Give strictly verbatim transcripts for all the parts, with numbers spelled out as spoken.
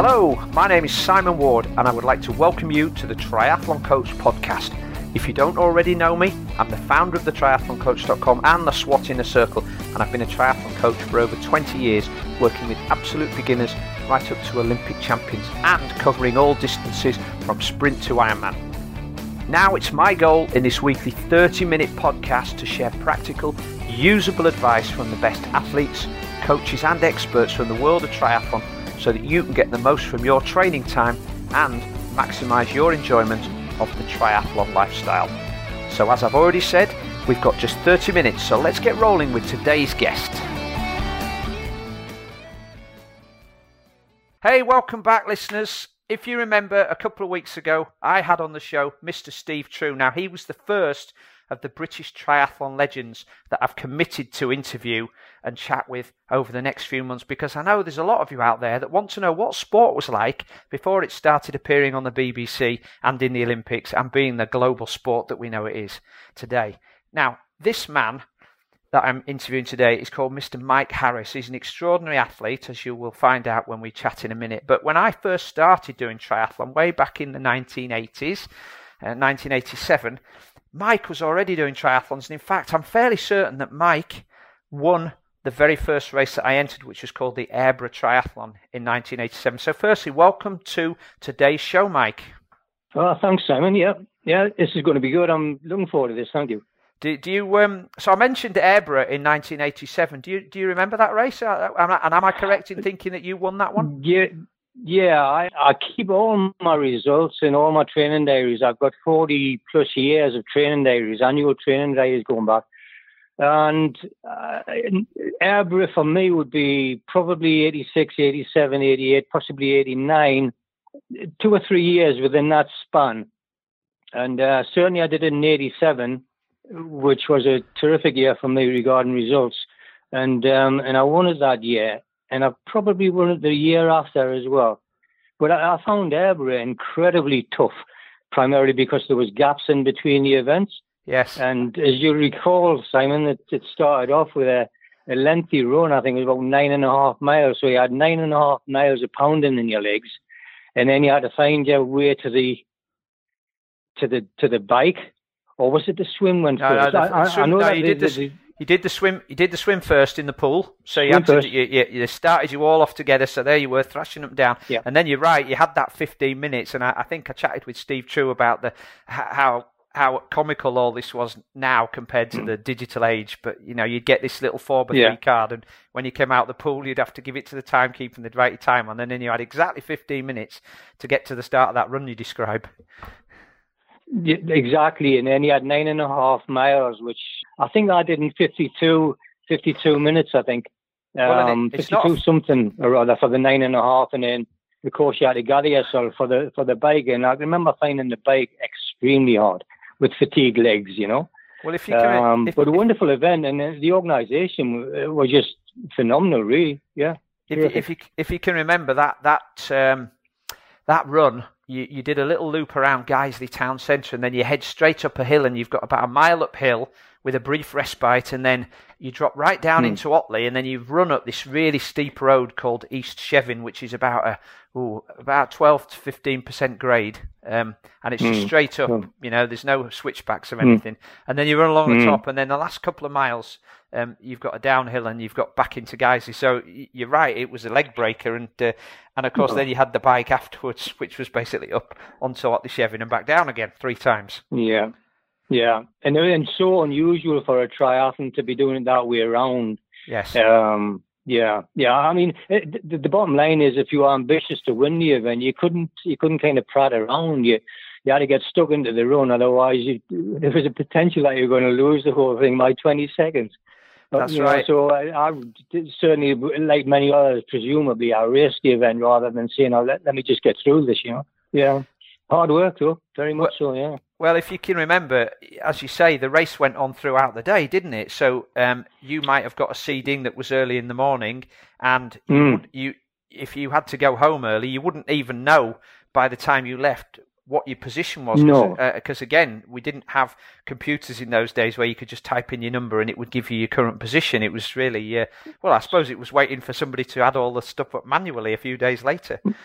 Hello, my name is Simon Ward and I would like to welcome you to the Triathlon Coach podcast. If you don't already know me, I'm the founder of the triathlon coach dot com and the SWAT Inner Circle, and I've been a triathlon coach for over twenty years, working with absolute beginners right up to Olympic champions and covering all distances from sprint to Ironman. Now it's my goal in this weekly thirty minute podcast to share practical, usable advice from the best athletes, coaches and experts from the world of triathlon so that you can get the most from your training time and maximise your enjoyment of the triathlon lifestyle. So as I've already said, we've got just thirty minutes, so let's get rolling with today's guest. Hey, welcome back listeners. If you remember, a couple of weeks ago, I had on the show Mister Steve True. Now, he was the first of the British triathlon legends that I've committed to interview and chat with over the next few months, because I know there's a lot of you out there that want to know what sport was like before it started appearing on the B B C and in the Olympics and being the global sport that we know it is today. Now, this man that I'm interviewing today is called Mister Mike Harris. He's an extraordinary athlete, as you will find out when we chat in a minute. But when I first started doing triathlon way back in the nineteen eighties, uh, nineteen eighty-seven, Mike was already doing triathlons. And in fact, I'm fairly certain that Mike won the very first race that I entered, which was called the Airborough Triathlon in nineteen eighty-seven. So firstly, welcome to today's show, Mike. Oh, thanks, Simon. Yeah, yeah, this is going to be good. I'm looking forward to this. Thank you. Do, do you? Um, so I mentioned Airborough in nineteen eighty-seven. Do you do you remember that race? Uh, And am I correct in thinking that you won that one? Yeah, yeah. I, I keep all my results in all my training diaries. I've got forty plus years of training diaries, annual training diaries going back. And uh, Airborough for me would be probably eighty-six, eighty-seven, eighty-eight, possibly eighty-nine, two or three years within that span. And uh, certainly I did it in eighty-seven, which was a terrific year for me regarding results. And um, and I won it that year. And I probably won it the year after as well. But I, I found Airborough incredibly tough, primarily because there was gaps in between the events. Yes. And as you recall, Simon, it, it started off with a, a lengthy run. I think it was about nine and a half miles. So you had nine and a half miles of pounding in your legs. And then you had to find your way to the to the to the bike. Or was it the swim went no, first? No, I, I, swim, I know no, that you the, did the, the, you did the swim. You did the swim first in the pool. So you had to, you, you, you started you all off together. So there you were thrashing them down. Yeah. And then you're right. You had that fifteen minutes. And I, I think I chatted with Steve True about the how how comical all this was now compared to the digital age. But you know, you'd get this little four by three yeah. card, and when you came out the pool, you'd have to give it to the timekeeper and they'd write your time on. And then you had exactly fifteen minutes to get to the start of that run you describe. Yeah, exactly, and then you had nine and a half miles, which I think I did in fifty-two, fifty-two minutes, I think. Um, well, it, fifty-two not... something or other for the nine and a half, and then of course you had to gather yourself for the for the bike. And I remember finding the bike extremely hard with fatigued legs, you know. Well, if you can, um, if, but a if, wonderful event, and the organisation was just phenomenal, really. Yeah. If you, if you if you can remember that that um, that run. You, you did a little loop around Guiseley town centre, and then you head straight up a hill, and you've got about a mile uphill with a brief respite, and then you drop right down mm. into Otley, and then you run up this really steep road called East Shevin, which is about a ooh, about twelve to fifteen percent grade, um, and it's just mm. straight up. Mm. You know, there's no switchbacks or anything, mm. and then you run along mm. the top, and then the last couple of miles. Um, you've got a downhill and you've got back into Guiseley. So you're right, it was a leg breaker. And uh, and of course, oh. then you had the bike afterwards, which was basically up onto Otley Shevin and back down again three times. Yeah, yeah. And, and so unusual for a triathlon to be doing it that way around. Yes. Um, yeah, yeah. I mean, it, the, the bottom line is if you were ambitious to win the event, you couldn't, you couldn't kind of prat around. You, you had to get stuck into the run. Otherwise, you, there was a potential that you were going to lose the whole thing by twenty seconds. That's you right. Know, so I, I certainly, like many others, presumably, I raced the event rather than saying, oh, let, let me just get through this, you know. Yeah. Hard work, though. Very much well, so, yeah. Well, if you can remember, as you say, the race went on throughout the day, didn't it? So um, you might have got a seeding that was early in the morning, and you, mm. would, you, if you had to go home early, you wouldn't even know by the time you left what your position was. No. Because, uh, again, we didn't have computers in those days where you could just type in your number and it would give you your current position. It was really, uh, well, I suppose it was waiting for somebody to add all the stuff up manually a few days later.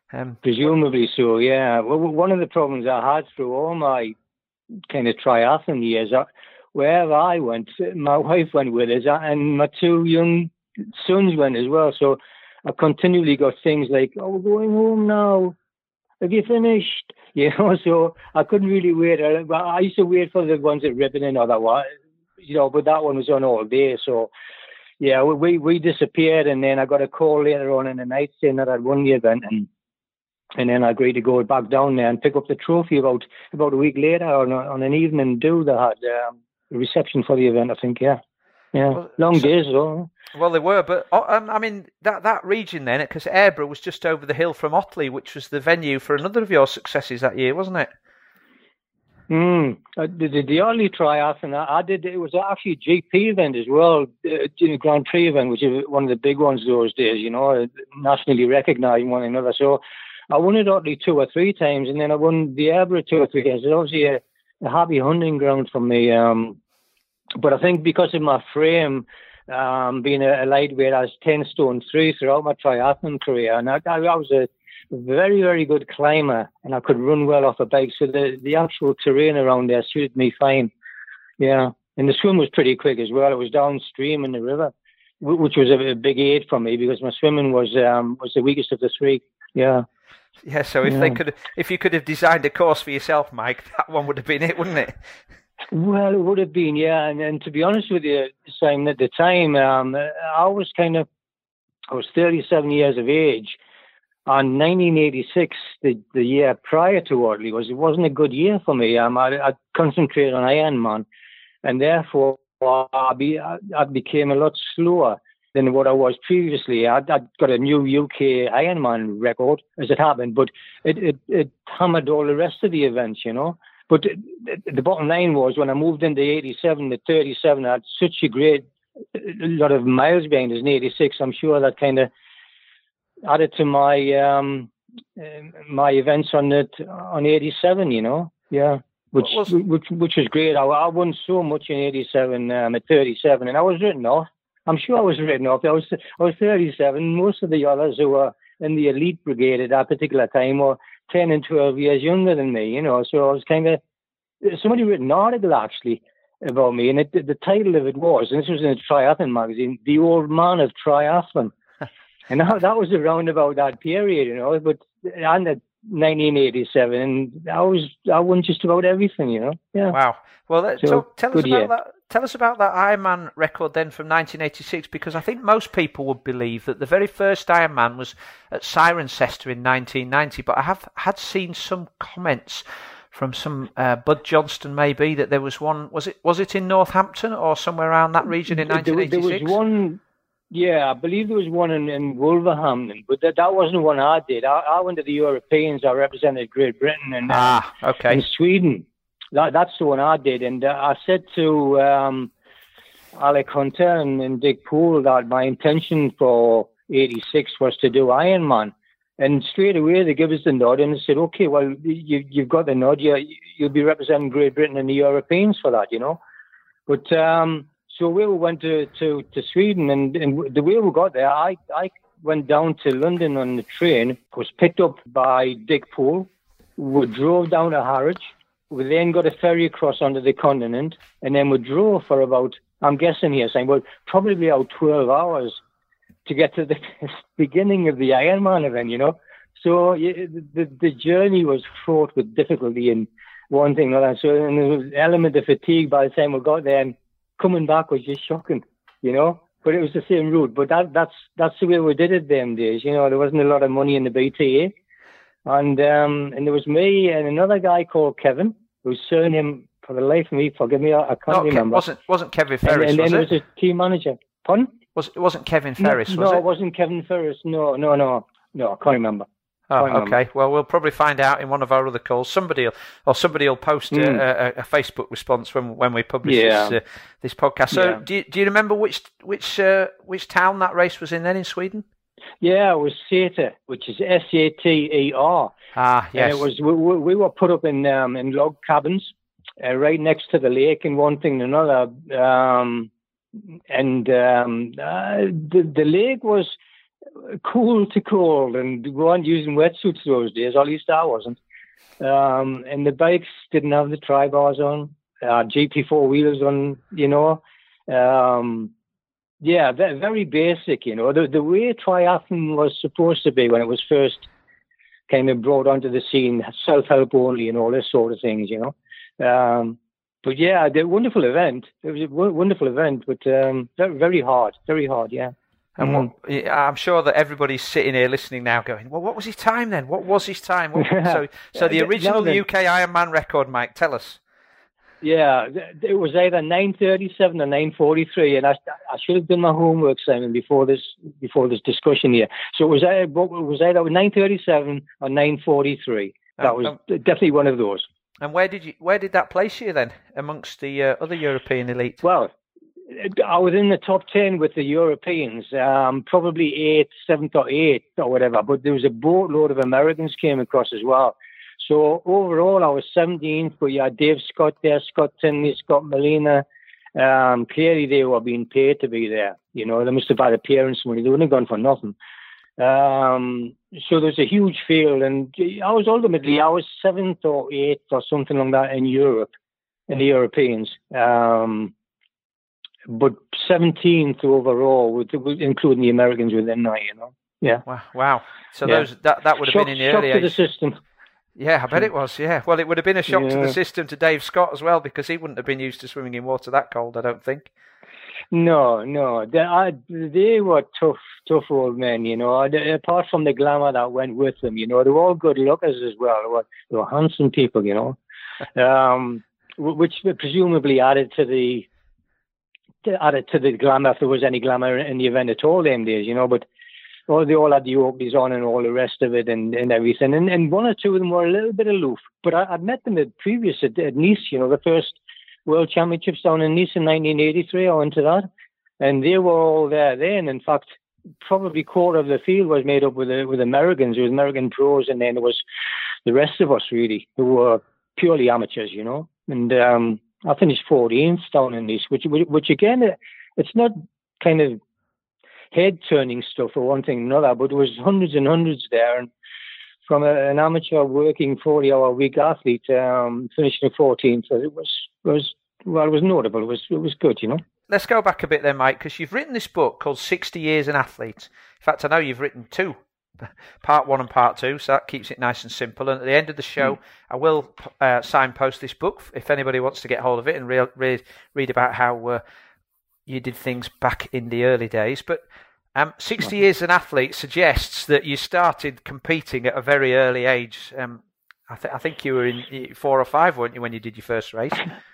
Um, Presumably so, yeah. Well, one of the problems I had through all my kind of triathlon years, uh, wherever I went, my wife went with us, uh, and my two young sons went as well. So I continually got things like, "Oh, we're going home now. Have you finished?" You know, so I couldn't really wait. I used to wait for the ones at Ripon or that one, you know, but that one was on all day. So, yeah, we we disappeared, and then I got a call later on in the night saying that I'd won the event, and and then I agreed to go back down there and pick up the trophy about about a week later on, on an evening do they had um, a reception for the event, I think, yeah. Yeah, well, long so, days, though. Well, they were, but um, I mean, that, that region then, because Aireborough was just over the hill from Otley, which was the venue for another of your successes that year, wasn't it? Mm, the, the only triathlon I, I did, it was actually a G P event as well, uh, Grand Prix event, which is one of the big ones those days, you know, nationally recognised one another. So I won it Otley two or three times, and then I won the Aireborough two or three times. It's obviously a, a happy hunting ground for me. Um, but I think because of my frame, um, being a, a lightweight, I was ten stone three throughout my triathlon career, and I, I, I was a very, very good climber, and I could run well off a bike. So the, the actual terrain around there suited me fine. Yeah, and the swim was pretty quick as well. It was downstream in the river, which was a, a big aid for me because my swimming was um, was the weakest of the three. Yeah. Yeah, so if yeah. they could, if you could have designed a course for yourself, Mike, that one would have been it, wouldn't it? Well, it would have been, yeah. And, and to be honest with you, Simon, at the time, um, I was kind of, I was thirty-seven years of age. And nineteen eighty-six, the, the year prior to Otley, was it wasn't a good year for me. Um, I, I concentrated on Ironman, and therefore I, be, I, I became a lot slower than what I was previously. I'd, I'd got a new U K Ironman record, as it happened, but it, it, it hammered all the rest of the events, you know. But the, the bottom line was, when I moved into eighty-seven to thirty-seven, I had such a great a lot of miles behind us in eighty-six. I'm sure that kind of added to my um, my events on it on eighty-seven, you know. Yeah. Which, was, which which was great. I, I won so much in eighty-seven um, at thirty-seven, and I was written off. I'm sure I was written off. I was I was thirty-seven. Most of the others who were in the elite brigade at that particular time were ten and twelve years younger than me, you know. So I was kind of, somebody wrote an article actually about me, and it, the title of it was, and this was in a triathlon magazine, "The Old Man of Triathlon." And that, that was around about that period, you know. But and at nineteen eighty-seven, and I was I won just about everything, you know. Yeah. Wow. Well, that, so, talk, tell us about year. that. Tell us about that Ironman record then from nineteen eighty-six, because I think most people would believe that the very first Ironman was at Cirencester in nineteen ninety. But I have had seen some comments from some uh, Bud Johnston, maybe, that there was one. Was it was it in Northampton or somewhere around that region in nineteen eighty-six? There, there was one. Yeah, I believe there was one in, in Wolverhampton, but that, that wasn't one I did. I, I went to the Europeans. I represented Great Britain and, ah, okay. and Sweden. That, that's the one I did. And uh, I said to um, Alec Hunter and, and Dick Poole that my intention for eighty-six was to do Ironman. And straight away they gave us the nod and they said, okay, well, you, you've got the nod. You, you'll be representing Great Britain and the Europeans for that, you know. But... Um, So we went to, to, to Sweden, and, and the way we got there, I, I went down to London on the train, was picked up by Dick Poole. We drove down to Harwich. We then got a ferry across onto the continent, and then we drove for about, I'm guessing here, saying, well, probably about twelve hours to get to the beginning of the Ironman event, you know. So the, the journey was fraught with difficulty in one thing or another. So and there was an element of fatigue by the time we got there, and coming back was just shocking, you know. But it was the same route. But that, that's that's the way we did it them days. You know, there wasn't a lot of money in the B T A. And um, and there was me and another guy called Kevin, whose surname, for the life of me, forgive me, I, I can't no, remember. Wasn't wasn't Kevin Ferris, and, and was then it? there was a team manager. Pardon? Was, it wasn't Kevin Ferris, no, was no, it? No, it wasn't Kevin Ferris. No, no, no. No, I can't remember. Oh, okay. Well, we'll probably find out in one of our other calls. Somebody will, or somebody will post mm. a, a, a Facebook response when when we publish yeah. this uh, this podcast. So, yeah. do you, do you remember which which uh, which town that race was in then in Sweden? Yeah, it was Säter, which is S A T E R. Ah, yes. And it was we, we were put up in um, in log cabins uh, right next to the lake, and one thing and another. Um, and um, uh, the the lake was cool to cold, and we weren't using wetsuits those days, or at least I wasn't. Um, and the bikes didn't have the tri-bars on, uh, G P four wheels on, you know. Um, yeah, very, very basic, you know. The, the way triathlon was supposed to be when it was first kind of brought onto the scene, self-help only and all this sort of things, you know. Um, but yeah, the wonderful event. It was a w- wonderful event, but um, very, very hard, very hard, yeah. And what, I'm sure that everybody's sitting here listening now going, well, what was his time then? What was his time? What, so so the original no, U K Ironman record, Mike, tell us. Yeah, it was either nine thirty-seven or nine forty-three, and I, I should have done my homework, Simon, before this before this discussion here. So it was either, it was either nine thirty-seven or nine forty-three. That um, was um, definitely one of those. And where did you where did that place you then amongst the uh, other European elite? Well, I was in the top ten with the Europeans, um, probably eighth, seventh or eighth or whatever, but there was a boatload of Americans came across as well. So overall, I was seventeenth, but you had Dave Scott there, Scott Tinley, Scott Molina. Um, clearly, they were being paid to be there. You know, they must have had appearance money. They wouldn't have gone for nothing. Um, so there's a huge field, and I was ultimately, I was seventh or eighth or something like that in Europe, in the Europeans. Um, but seventeenth overall, with, with, including the Americans within that, you know. Yeah. Wow. Wow. So yeah. those that, that would have shock, been in the shock early to age. the system. Yeah, I bet it was, yeah. Well, it would have been a shock yeah. to the system to Dave Scott as well, because he wouldn't have been used to swimming in water that cold, I don't think. No, no. They, I, they were tough, tough old men, you know. They, apart from the glamour that went with them, you know, they were all good lookers as well. They were, they were handsome people, you know, um, which presumably added to the added to the glamour, if there was any glamour in the event at all them days, you know. But oh, they all had the Oakleys on and all the rest of it and, and everything. And, and one or two of them were a little bit aloof. But I, I'd met them at previous, at, at Nice, you know, the first World Championships down in Nice in nineteen eighty-three. I went to that. And they were all there then. In fact, probably quarter of the field was made up with uh, with Americans. There was American pros, and then there was the rest of us, really, who were purely amateurs, you know. And um, I finished fourteenth down in Nice, which, which again, it's not kind of head-turning stuff for one thing or another, but there was hundreds and hundreds there, and from a, an amateur working forty-hour-a-week athlete um, finishing fourteenth, so it was was well, it was notable. It was it was good, you know. Let's go back a bit then, Mike, because you've written this book called sixty years an Athlete. In fact, I know you've written two, part one and part two, so that keeps it nice and simple. And at the end of the show, mm. I will uh, signpost this book if anybody wants to get hold of it and re- re- read about how uh, you did things back in the early days. But um, sixty years as an athlete suggests that you started competing at a very early age. Um, I, th- I think you were in four or five, weren't you, when you did your first race?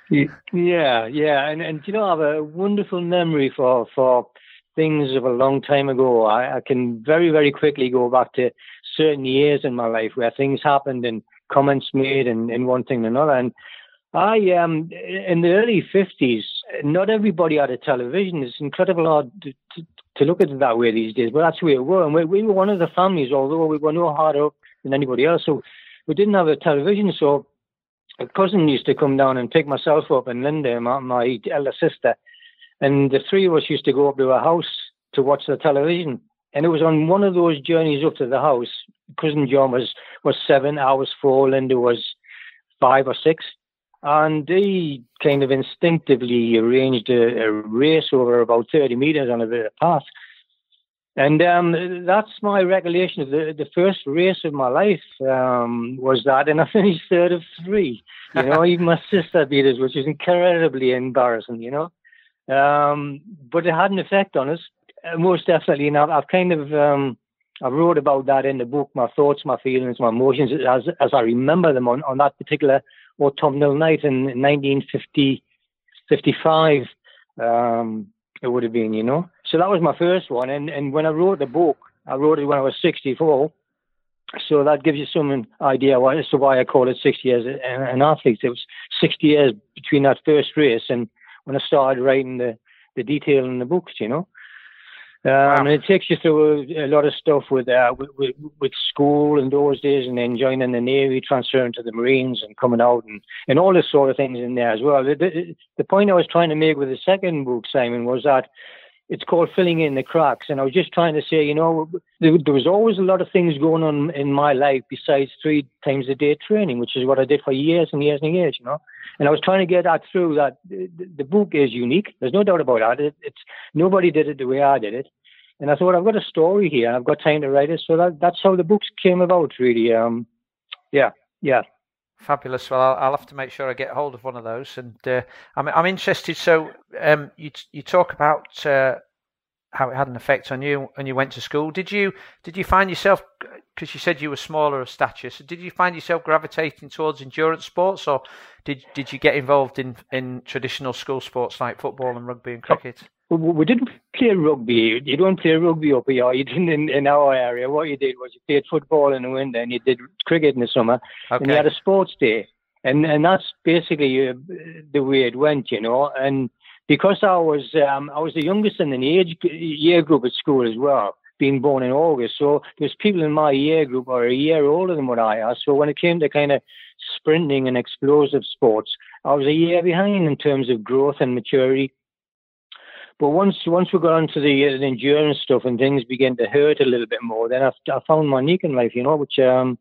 Yeah, yeah. And, and you know, I have a wonderful memory for, for things of a long time ago. I, I can very, very quickly go back to certain years in my life where things happened and comments made and, and one thing and another. And I, um, in the early fifties, not everybody had a television. It's incredible hard to, to, to look at it that way these days, but that's the way it was. And we, we were one of the families, although we were no harder up than anybody else. So we didn't have a television, so a cousin used to come down and pick myself up and Linda, my, my elder sister, and the three of us used to go up to her house to watch the television. And it was on one of those journeys up to the house. Cousin John was, was seven, I was four, Linda was five or six. And they kind of instinctively arranged a, a race over about thirty meters on a bit of path. And um, that's my recollection of the, the first race of my life um, was that, and I finished third of three. You know, even my sister beat us, which is incredibly embarrassing, you know. Um, but it had an effect on us, uh, most definitely. And I've, I've kind of, um, I wrote about that in the book, my thoughts, my feelings, my emotions, as as I remember them on, on that particular autumnal night in nineteen fifty-five. Um, it would have been, you know. So that was my first one. And, and when I wrote the book, I wrote it when I was sixty-four. So that gives you some idea why, as to why I call it sixty years an athlete. It was sixty years between that first race and when I started writing the, the detail in the books, you know. Um, wow. And it takes you through a, a lot of stuff with, uh, with, with with school in those days, and then joining the Navy, transferring to the Marines and coming out, and, and all this sort of things in there as well. The, the, the point I was trying to make with the second book, Simon, was that it's called filling in the cracks. And I was just trying to say, you know, there, there was always a lot of things going on in my life besides three times a day training, which is what I did for years and years and years, you know. And I was trying to get that through, that the, the book is unique. There's no doubt about that. It, it's nobody did it the way I did it. And I thought, I've got a story here. I've got time to write it. So that, that's how the books came about, really. Um, yeah, yeah. Fabulous. Well, I'll, I'll have to make sure I get hold of one of those. And uh, I'm I'm interested. So um, you you talk about uh, how it had an effect on you when you went to school. Did you did you find yourself, because you said you were smaller of stature, so did you find yourself gravitating towards endurance sports, or did did you get involved in, in traditional school sports like football and rugby and cricket? We didn't play rugby. You don't play rugby up here. You didn't in, in our area. What you did was you played football in the winter and you did cricket in the summer. Okay. And you had a sports day. And and that's basically uh, the way it went, you know. And because I was um, I was the youngest in the age year group at school as well, being born in August. So there's people in my year group who are a year older than what I are. So when it came to kind of sprinting and explosive sports, I was a year behind in terms of growth and maturity. But once once we got onto the, uh, the endurance stuff and things began to hurt a little bit more, then I, I found my niche in life, you know, which um,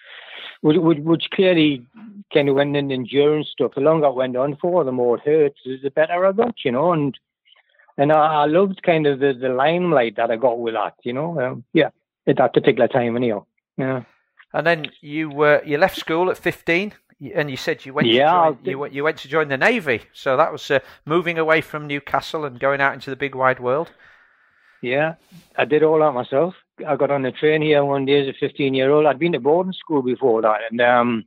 which, which clearly kind of went into endurance stuff. The longer it went on for, the more it hurt, the better I got, you know. And and I, I loved kind of the, the limelight that I got with that, you know. Um, yeah, at that particular time, anyhow. Yeah. And then you uh, you left school at fifteen. And you said you went yeah, to join, you, you went to join the Navy, so that was uh, moving away from Newcastle and going out into the big wide world. Yeah, I did all that myself. I got on the train here one day as a fifteen-year-old. I'd been to boarding school before that, and um,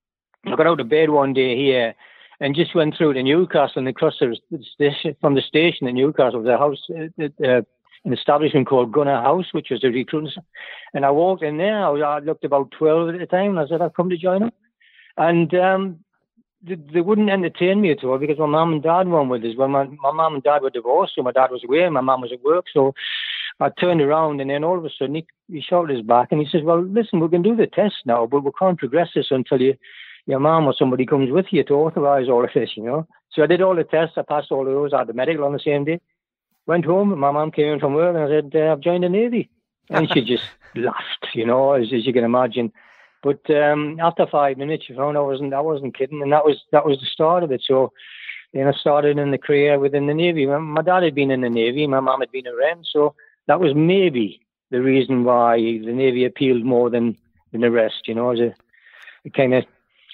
I got out of bed one day here and just went through to Newcastle and across the station, from the station in Newcastle, the house, uh, uh, an establishment called Gunner House, which was a recruiting. And I walked in there. I, was, I looked about twelve at the time, and I said, I've come to join them. And um, they, they wouldn't entertain me at all because my mum and dad weren't with us. Well, my, my mum and dad were divorced, so my dad was away and my mum was at work. So I turned around and then all of a sudden he, he shouted us back and he says, well, listen, we can do the test now, but we can't progress this until you, your mum or somebody comes with you to authorise all of this, you know. So I did all the tests. I passed all of those. I had the medical on the same day. Went home and my mum came in from work and I said, uh, I've joined the Navy. And she just laughed, you know, as, as you can imagine. But um, after five minutes, you found I wasn't, I wasn't kidding, and that was that was the start of it. So, you know, I started in the career within the Navy. My, my dad had been in the Navy, my mum had been a Wren, so that was maybe the reason why the Navy appealed more than, than the rest. You know, as a, a kind of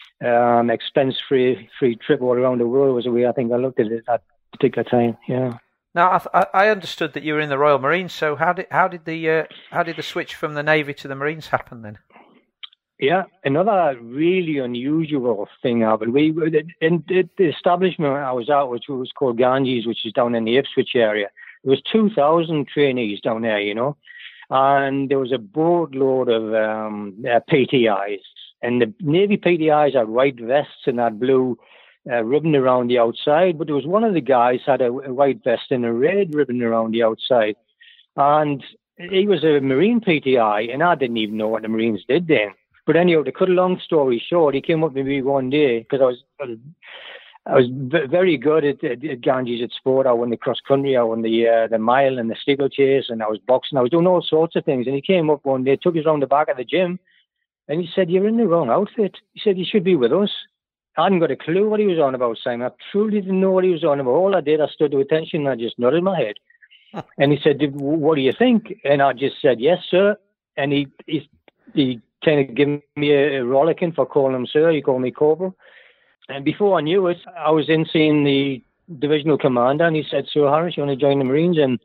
um, expense-free free trip all around the world was the way I think I looked at it at that particular time. Yeah. Now, I, I understood that you were in the Royal Marines. So how did how did the uh, how did the switch from the Navy to the Marines happen then? Yeah, another really unusual thing happened. We in the establishment I was at, which was called Ganges, which is down in the Ipswich area. There was two thousand trainees down there, you know, and there was a boatload of um, uh, P T Is. And the Navy P T Is had white vests and had blue uh, ribbon around the outside. But there was one of the guys had a, a white vest and a red ribbon around the outside, and he was a Marine P T I, and I didn't even know what the Marines did then. But anyhow, to cut a long story short, he came up to me one day because I was I was very good at, at, at Ganges at sport. I won the cross country, I won the uh, the mile and the steeplechase, and I was boxing. I was doing all sorts of things. And he came up one day, took us around the back of the gym, and he said, "You're in the wrong outfit." He said, "You should be with us." I hadn't got a clue what he was on about, Simon. I truly didn't know what he was on about. All I did, I stood to attention and I just nodded my head. And he said, "What do you think?" And I just said, "Yes, sir." And he he, he kind of gave me a, a rollicking for calling him sir. He called me corporal. And before I knew it, I was in seeing the divisional commander, and he said, "So, Harris, you want to join the Marines?" And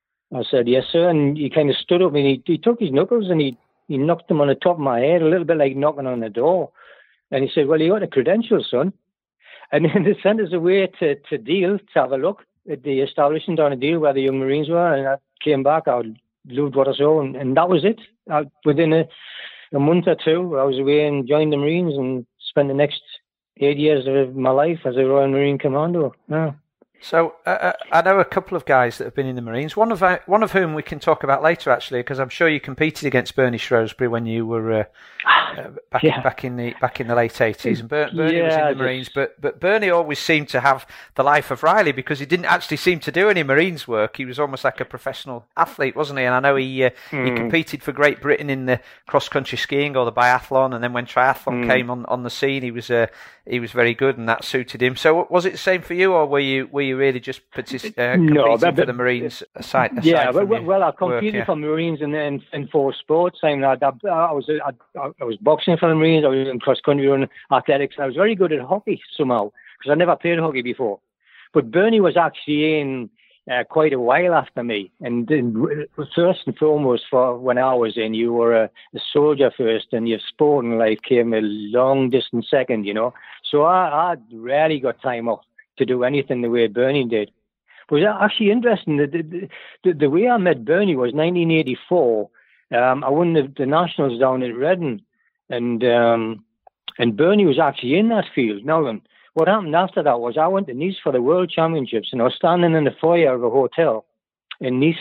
I said, "Yes, sir." And he kind of stood up and he, he took his knuckles and he, he knocked them on the top of my head, a little bit like knocking on the door. And he said, "Well, you got the credentials, son." And then they sent us away to, to Deal to have a look at the establishment down at Deal where the young Marines were. And I came back, I loved what I saw, and, and that was it. I, within a, a month or two, I was away and joined the Marines and spent the next eight years of my life as a Royal Marine Commando. Yeah. So uh, I know a couple of guys that have been in the Marines. One of uh, one of whom we can talk about later, actually, because I'm sure you competed against Bernie Shrewsbury when you were uh, uh, back yeah. back in the back in the late eighties. And Ber- Bernie yeah, was in the Marines, just... but but Bernie always seemed to have the life of Riley because he didn't actually seem to do any Marines work. He was almost like a professional athlete, wasn't he? And I know he uh, mm. he competed for Great Britain in the cross country skiing or the biathlon, and then when triathlon mm. came on, on the scene, he was uh, he was very good, and that suited him. So was it the same for you, or were you were you really just partic- uh, competing no, but, but, for the Marines aside? aside yeah, well, well, I competed work, yeah. for Marines in, in in four sports. I mean, I, I, I was I, I was boxing for the Marines. I was in cross country running, athletics. I was very good at hockey somehow because I never played hockey before. But Bernie was actually in uh, quite a while after me, and, and first and foremost, for when I was in, you were a, a soldier first, and your sporting life came a long distance second. You know, so I, I rarely got time off to do anything the way Bernie did. But it was actually interesting. The, the, the, the way I met Bernie was nineteen eighty-four. Um, I won the, the Nationals down at Redden, and um, and Bernie was actually in that field. Now then, what happened after that was I went to Nice for the World Championships, and I was standing in the foyer of a hotel in Nice,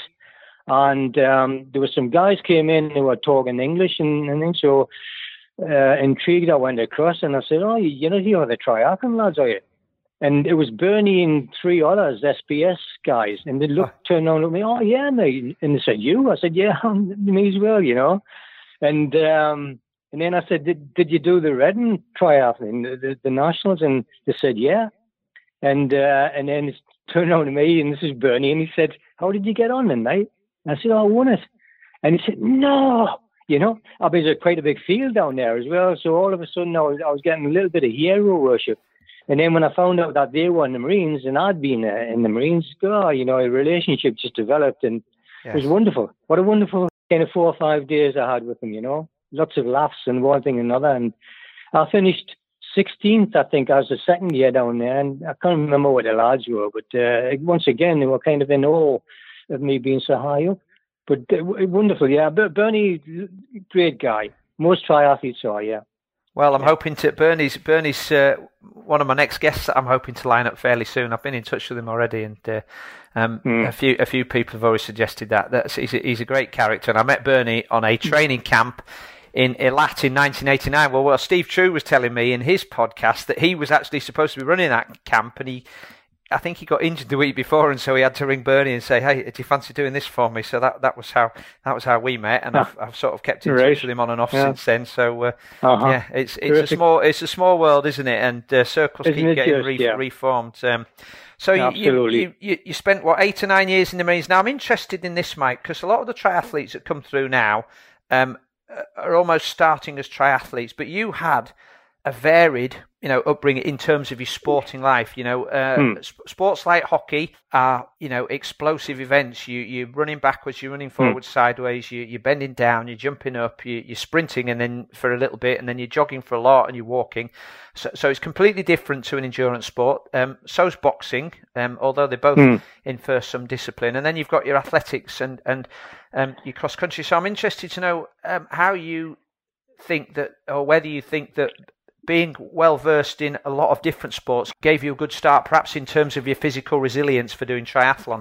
and um, there were some guys came in who were talking English and, and things, so uh, intrigued I went across, and I said, oh, you know, you're the triathlon lads, are you? And it was Bernie and three others, S B S guys. And they looked, turned around at me, oh, yeah, mate. And they said, you? I said, yeah, me as well, you know. And um, and then I said, did, did you do the Redden triathlon, the, the, the Nationals? And they said, yeah. And uh, and then it turned around to me, and this is Bernie, and he said, how did you get on then, mate? And I said, oh, I won it. And he said, no. You know, I mean, there's quite a big field down there as well. So all of a sudden, I was, I was getting a little bit of hero worship. And then when I found out that they were in the Marines and I'd been uh, in the Marines, oh, you know, a relationship just developed, and yes. It was wonderful. What a wonderful kind of four or five days I had with them, you know. Lots of laughs and one thing and another. And I finished sixteenth, I think, as the second year down there. And I can't remember what the lads were, but uh, once again, they were kind of in awe of me being so high up. But uh, wonderful, yeah. Bernie, great guy. Most triathletes are, yeah. Well, I'm hoping to Bernie's Bernie's uh, one of my next guests that I'm hoping to line up fairly soon. I've been in touch with him already, and uh, um, mm. a few a few people have always suggested that. That's, he's a, he's a great character, and I met Bernie on a training camp in Eilat in nineteen eighty-nine. Well, well, Steve True was telling me in his podcast that he was actually supposed to be running that camp, and he. I think he got injured the week before, and so he had to ring Bernie and say, "Hey, do you fancy doing this for me?" So that, that was how that was how we met, and yeah. I've, I've sort of kept in right. touch with him on and off yeah. since then. So uh, uh-huh. yeah, it's it's Terrific. a small it's a small world, isn't it? And uh, circles isn't keep getting just, re- yeah. reformed. Um, so you, you, you you spent what eight or nine years in the Marines. Now I'm interested in this, Mike, because a lot of the triathletes that come through now um, are almost starting as triathletes, but you had a varied, you know, upbringing in terms of your sporting life. You know, uh, hmm. sp- sports like hockey are, you know, explosive events. You you're running backwards, you're running forward, hmm. sideways. You you're bending down, you're jumping up, you, you're sprinting, and then for a little bit, and then you're jogging for a lot, and you're walking. So so it's completely different to an endurance sport. Um, so's boxing, um, although they both hmm. infer some discipline. And then you've got your athletics and and um, your cross country. So I'm interested to know um, how you think that, or whether you think that being well versed in a lot of different sports gave you a good start, perhaps in terms of your physical resilience for doing triathlon.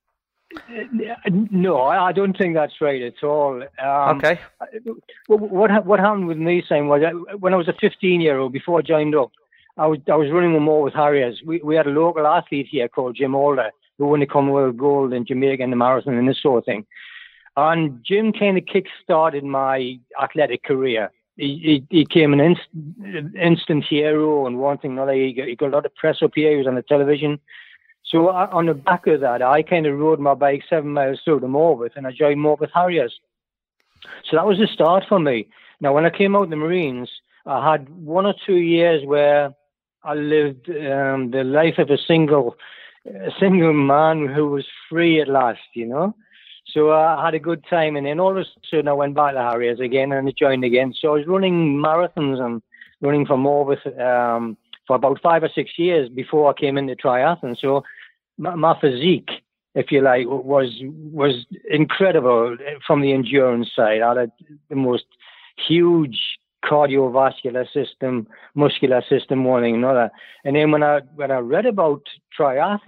No, I don't think that's right at all. Um, okay. What what happened with me, Sam, was when I was a fifteen-year-old, before I joined up, I was I was running with Morwith Harriers. We we had a local athlete here called Jim Alder, who won the Commonwealth Gold in Jamaica in the marathon and this sort of thing. And Jim kind of kick-started my athletic career. He, he, he came an inst, instant hero and one thing another. He got, he got a lot of press up here. He was on the television. So I, on the back of that, I kind of rode my bike seven miles through to Morwith, and I joined Morwith Harriers. So that was the start for me. Now, when I came out of the Marines, I had one or two years where I lived um, the life of a single, a single man who was free at last, you know. So I had a good time, and then all of a sudden I went back to Harriers again and I joined again. So I was running marathons and running for Morwith um, for about five or six years before I came into triathlon. So my, my physique, if you like, was was incredible from the endurance side. I had the most huge cardiovascular system, muscular system, one thing and another. And then when I when I read about triathlon,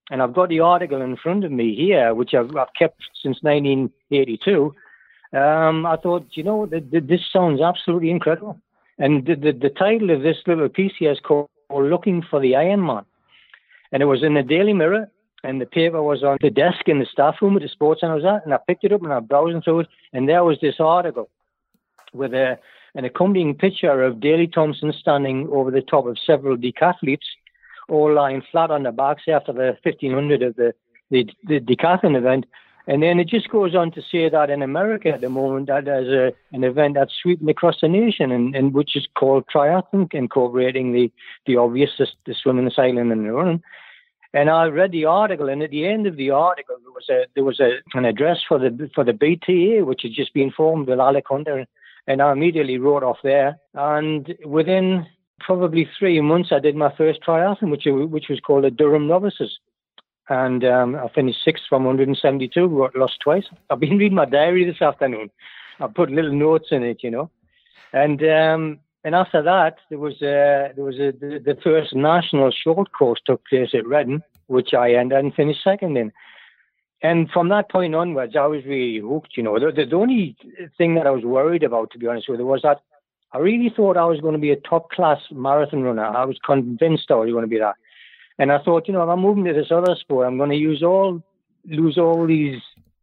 And I've got the article in front of me here, which I've, I've kept since nineteen eighty-two. Um, I thought, you know, th- th- this sounds absolutely incredible. And the, the, the title of this little piece here is called Looking for the Iron Man. And it was in the Daily Mirror, and the paper was on the desk in the staff room at the sports center I was at, and I picked it up and I was browsing through it, and there was this article with a, an accompanying picture of Daley Thompson standing over the top of several decathletes, all lying flat on their backs after the fifteen hundred of the, the, the decathlon event. And then it just goes on to say that in America at the moment, that there's a, an event that's sweeping across the nation, and, and which is called triathlon, incorporating the, the obvious, the, the swimming, the cycling, and the running. And I read the article, and at the end of the article, there was a there was a, an address for the for the B T A, which had just been formed with Alec Hunter, and I immediately wrote off there. And within probably three months, I did my first triathlon, which which was called the Durham Novices. And um, I finished sixth from one hundred seventy-two, lost twice. I've been reading my diary this afternoon. I put little notes in it, you know. And um, and after that, there was a, there was a, the, the first national short course took place at Reading, which I entered and finished second in. And from that point onwards, I was really hooked, you know. The, the, the only thing that I was worried about, to be honest with you, was that I really thought I was going to be a top-class marathon runner. I was convinced I was going to be that. And I thought, you know, if I'm moving to this other sport, I'm going to use all, lose all these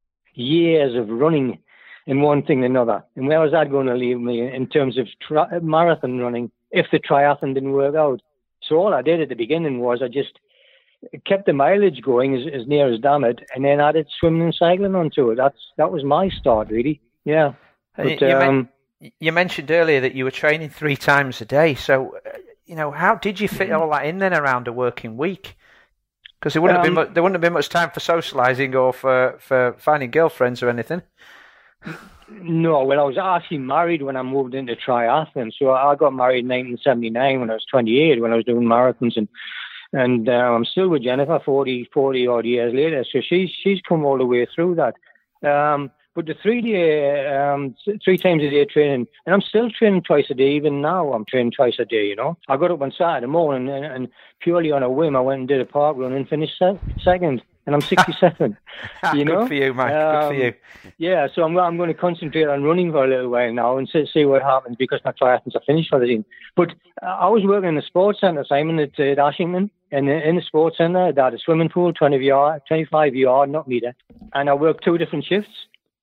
years of running in one thing and another. And where was that going to leave me in terms of tri- marathon running if the triathlon didn't work out? So all I did at the beginning was I just kept the mileage going as, as near as damn it, and then added swimming and cycling onto it. That's That was my start, really. Yeah. But, you, um, men- you mentioned earlier that you were training three times a day. So... You know, how did you fit all that in then around a working week? Because there wouldn't um, have been mu- there wouldn't have been much time for socialising or for, for finding girlfriends or anything. No, well, I was actually married when I moved into triathlon. So I got married in nineteen seventy-nine when I was twenty-eight, when I was doing marathons, and and uh, I'm still with Jennifer forty, forty odd years later. So she's she's come all the way through that. Um, But the three day, um, three times a day training, and I'm still training twice a day. Even now, I'm training twice a day. You know, I got up on Saturday morning and, and purely on a whim, I went and did a park run and finished se- second. And I'm sixty-seven. You know, good for you, Mike. Um, good for you. Yeah, so I'm I'm going to concentrate on running for a little while now and see, see what happens, because my triathlons are finished for the season. But uh, I was working in the sports centre, Simon, at, at Ashington, and in the sports centre, they had a swimming pool, twenty yard, twenty-five yard, not metre, and I worked two different shifts.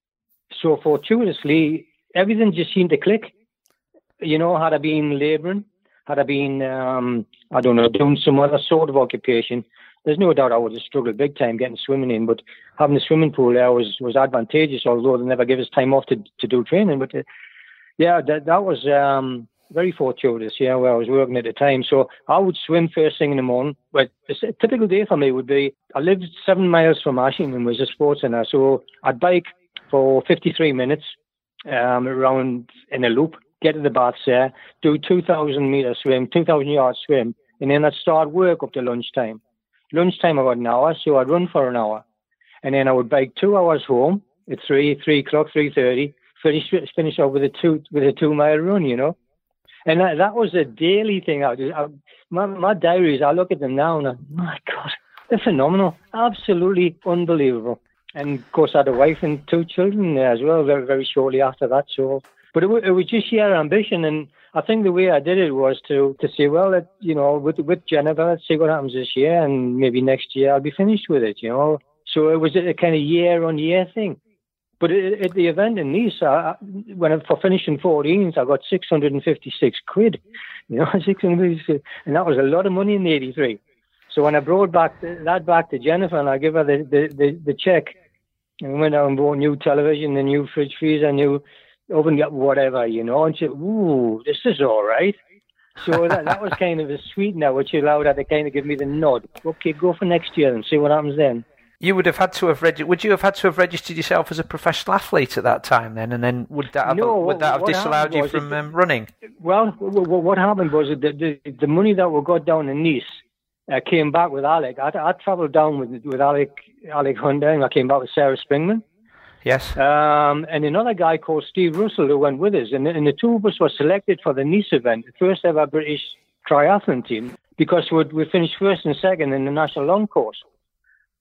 So fortuitously, everything just seemed to click. You know, had I been labouring, had I been, um, I don't know, doing some other sort of occupation, there's no doubt I would have struggled big time getting swimming in. But having the swimming pool there was, was advantageous, although they never give us time off to to do training. But uh, yeah, that that was um, very fortuitous, yeah, where I was working at the time. So I would swim first thing in the morning. But a typical day for me would be, I lived seven miles from Ashington, was a sports centre. So I'd bike for fifty-three minutes um, around in a loop, get to the baths there, do two thousand metre swim, two thousand yard swim, and then I'd start work up to lunchtime. Lunchtime about an hour, so I'd run for an hour. And then I would bike two hours home at three, three o'clock, three thirty, finish finish up with a two with a two mile run, you know. And that, that was a daily thing. I, I, my, my diaries, I look at them now and I, my God, they're phenomenal, absolutely unbelievable. And of course, I had a wife and two children there as well, very, very shortly after that. So, but it, it was just sheer ambition, and I think the way I did it was to to say, well, it, you know, with with Jennifer, let's see what happens this year, and maybe next year I'll be finished with it, you know. So it was a kind of year on year thing. But it, at the event in Nice, I, when I, for finishing fourteenth, I got six hundred fifty-six quid, you know, six hundred, and that was a lot of money in eighty-three. So when I brought back the, that back to Jennifer, and I give her the, the, the, the check, and we went out and bought new television, a new fridge freezer, a new oven, whatever, you know, and she said, ooh, this is all right. So that, that was kind of a sweetener, which allowed her to kind of give me the nod. Okay, go for next year and see what happens then. You would have had to have reg- Would you have had to have registered yourself as a professional athlete at that time then, and then would that have, no, would that have disallowed you from it, um, running? Well, what happened was that the, the, the money that we got down in Nice uh, came back with Alec. I, I travelled down with with Alec Alec Hunter, and I came back with Sarah Springman. Yes. Um, and another guy called Steve Russell who went with us, and, and the two of us were selected for the Nice event, the first ever British triathlon team, because we we finished first and second in the national long course.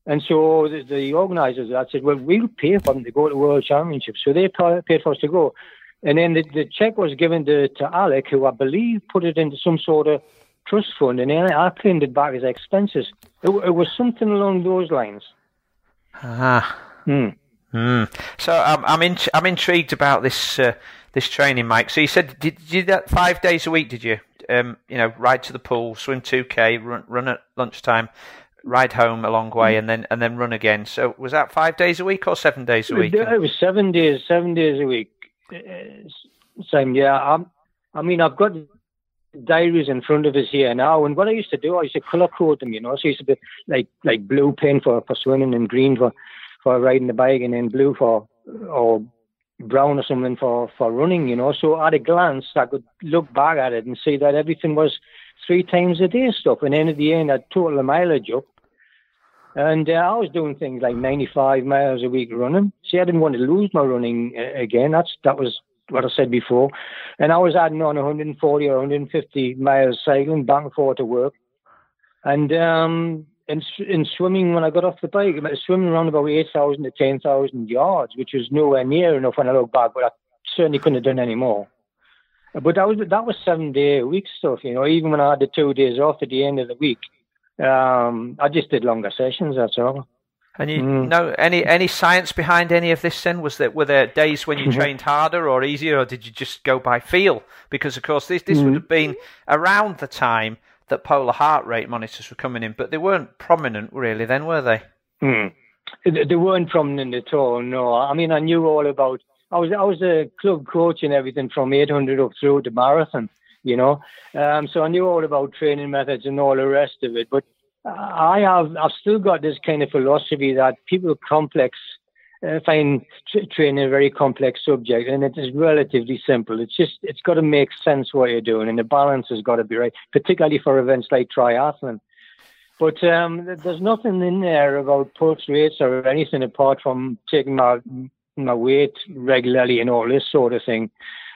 And so the, the organisers that said, well, we'll pay for them to go to World Championships. So they paid for us to go. And then the, the cheque was given to, to Alec, who I believe put it into some sort of trust fund, and then I claimed it back as expenses. It, it was something along those lines. Ah. Hmm. Mm. So um, I'm in, I'm intrigued about this uh, this training, Mike. So you said did, did you do that five days a week? Did you? Um, you know, ride to the pool, swim two K, run, run at lunchtime, ride home a long way, and then and then run again. So was that five days a week or seven days a week? It was seven days, seven days a week. Same, yeah. I'm, I mean, I've got diaries in front of us here now, and what I used to do, I used to colour code them. You know, so I used to be like like blue pen for, for swimming and green for. for riding the bike, and then blue for, or brown or something for, for running, you know. So at a glance, I could look back at it and see that everything was three times a day stuff. And then at the end, I'd total the mileage up. And uh, I was doing things like ninety-five miles a week running. See, I didn't want to lose my running uh, again. That's That was what I said before. And I was adding on one hundred forty or one hundred fifty miles cycling back and forth to work. And, um... In, in swimming, when I got off the bike, I was swimming around about eight thousand to ten thousand yards, which was nowhere near enough when I look back, but I certainly couldn't have done any more. But that was that was seven-day-a-week stuff, you know. Even when I had the two days off at the end of the week, um, I just did longer sessions, that's all. And you mm. know any any science behind any of this then? Was there, were there days when you trained harder or easier, or did you just go by feel? Because, of course, this, this mm. would have been around the time that polar heart rate monitors were coming in, but they weren't prominent really then, were they? Hmm. They weren't prominent at all, no. I mean, I knew all about, I was I was a club coach and everything from eight hundred up through to marathon, you know. Um, so I knew all about training methods and all the rest of it, but I have, I've still got this kind of philosophy that people complex, uh, find t- training a very complex subject, and it is relatively simple. It's just, it's got to make sense what you're doing, and the balance has got to be right, particularly for events like triathlon. But um, there's nothing in there about pulse rates or anything apart from taking my my weight regularly and all this sort of thing.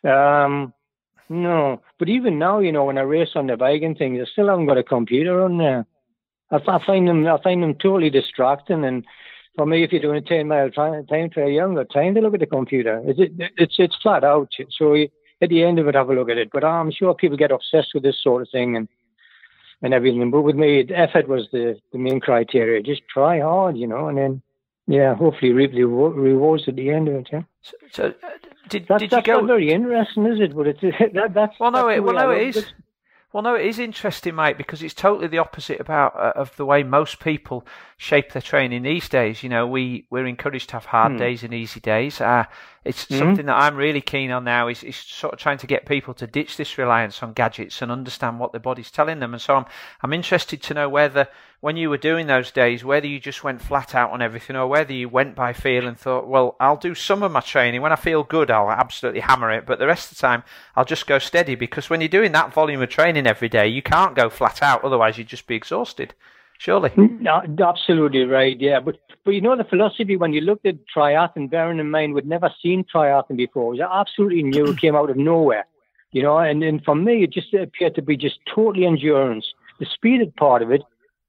Um, no, but even now, you know, when I race on the bike and things, I still haven't got a computer on there. I, I find them, I find them totally distracting. And for me, if you're doing a ten mile time trial, you haven't got time to look at the computer. It's it, it's it's flat out. So you, at the end of it, have a look at it. But I'm sure people get obsessed with this sort of thing and and everything. But with me, effort was the, the main criteria. Just try hard, you know, and then yeah, hopefully reap the rewards at the end of it. Yeah. So, so uh, did that's, did that's you go? Not very interesting, is it? But it's that, that's well, no, that's it, well, no, it is. It. Well, no, it is interesting, Mike, because it's totally the opposite about uh, of the way most people shape their training these days. You know, we we're encouraged to have hard hmm. days and easy days. Uh, it's mm-hmm. something that I'm really keen on now. Is is sort of trying to get people to ditch this reliance on gadgets and understand what their body's telling them. And so I'm I'm interested to know whether, when you were doing those days, whether you just went flat out on everything, or whether you went by feel and thought, well, I'll do some of my training. When I feel good, I'll absolutely hammer it, but the rest of the time, I'll just go steady. Because when you're doing that volume of training every day, you can't go flat out, otherwise you'd just be exhausted. Surely. No, absolutely right, yeah. But, but you know, the philosophy, when you looked at triathlon, bearing in mind we'd never seen triathlon before, it was absolutely new. It came out of nowhere, you know, and, and for me, it just appeared to be just totally endurance. The speeded part of it,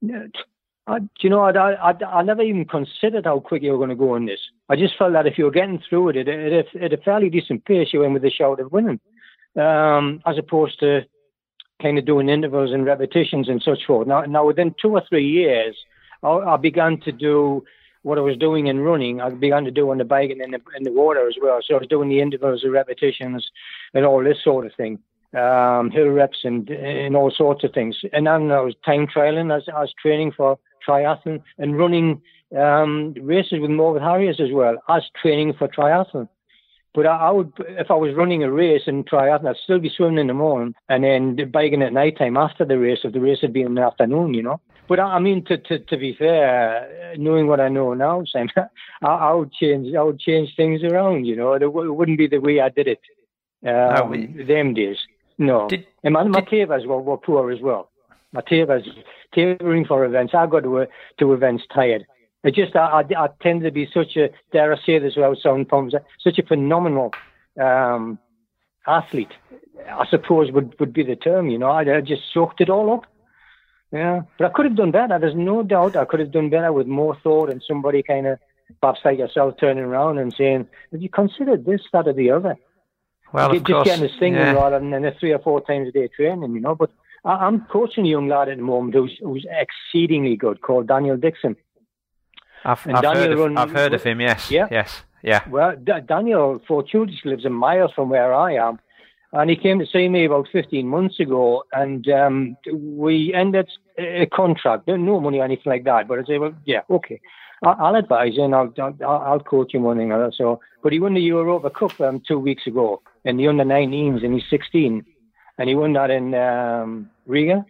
I, you know, I, I, I never even considered how quick you were going to go on this. I just felt that if you were getting through it, at, at, at a fairly decent pace, you went with a shout of winning, um, as opposed to kind of doing intervals and repetitions and such forth. Now, now within two or three years, I, I began to do what I was doing in running. I began to do on the bike and in the, in the water as well. So I was doing the intervals and repetitions and all this sort of thing, um, hill reps and and all sorts of things. And then I was time trialing as I was training for triathlon and running um, races with Morgan Harriers as well as training for triathlon. But I, I would, if I was running a race in triathlon, I'd still be swimming in the morning and then biking at night time after the race, if the race had been in the afternoon, you know. But I, I mean, to, to to be fair, knowing what I know now, Sam, I, I would change, I would change things around, you know. It, w- it wouldn't be the way I did it um, no, we, them days. No, did, and my, my did, tavers were, were poor as well. My tavers, tavering for events, I got to to events tired. It just, I, I, I tend to be such a, dare I say this without sound pumps, such a phenomenal um, athlete, I suppose would, would be the term, you know. I, I just soaked it all up. Yeah, but I could have done better. There's no doubt I could have done better with more thought and somebody kind of, perhaps like yourself, turning around and saying, have you considered this, that, or the other? Well, Get, of just course, getting us thinking yeah. rather than a three or four times a day training, you know. But I, I'm coaching a young lad at the moment who's, who's exceedingly good, called Daniel Dixon. I've, And I've, Daniel heard of, run- I've heard of him, yes. Yeah. Yes, yeah. Well, D- Daniel fortuitously lives a mile from where I am. And he came to see me about fifteen months ago, and um, we ended a contract. No money or anything like that. But I said, well, yeah, okay. I'll, I'll advise you, and I'll, I'll, I'll coach him one thing or other. So, but he won the Europa Cup um, two weeks ago in the under nineteens, and he's sixteen. And he won that in um, Riga.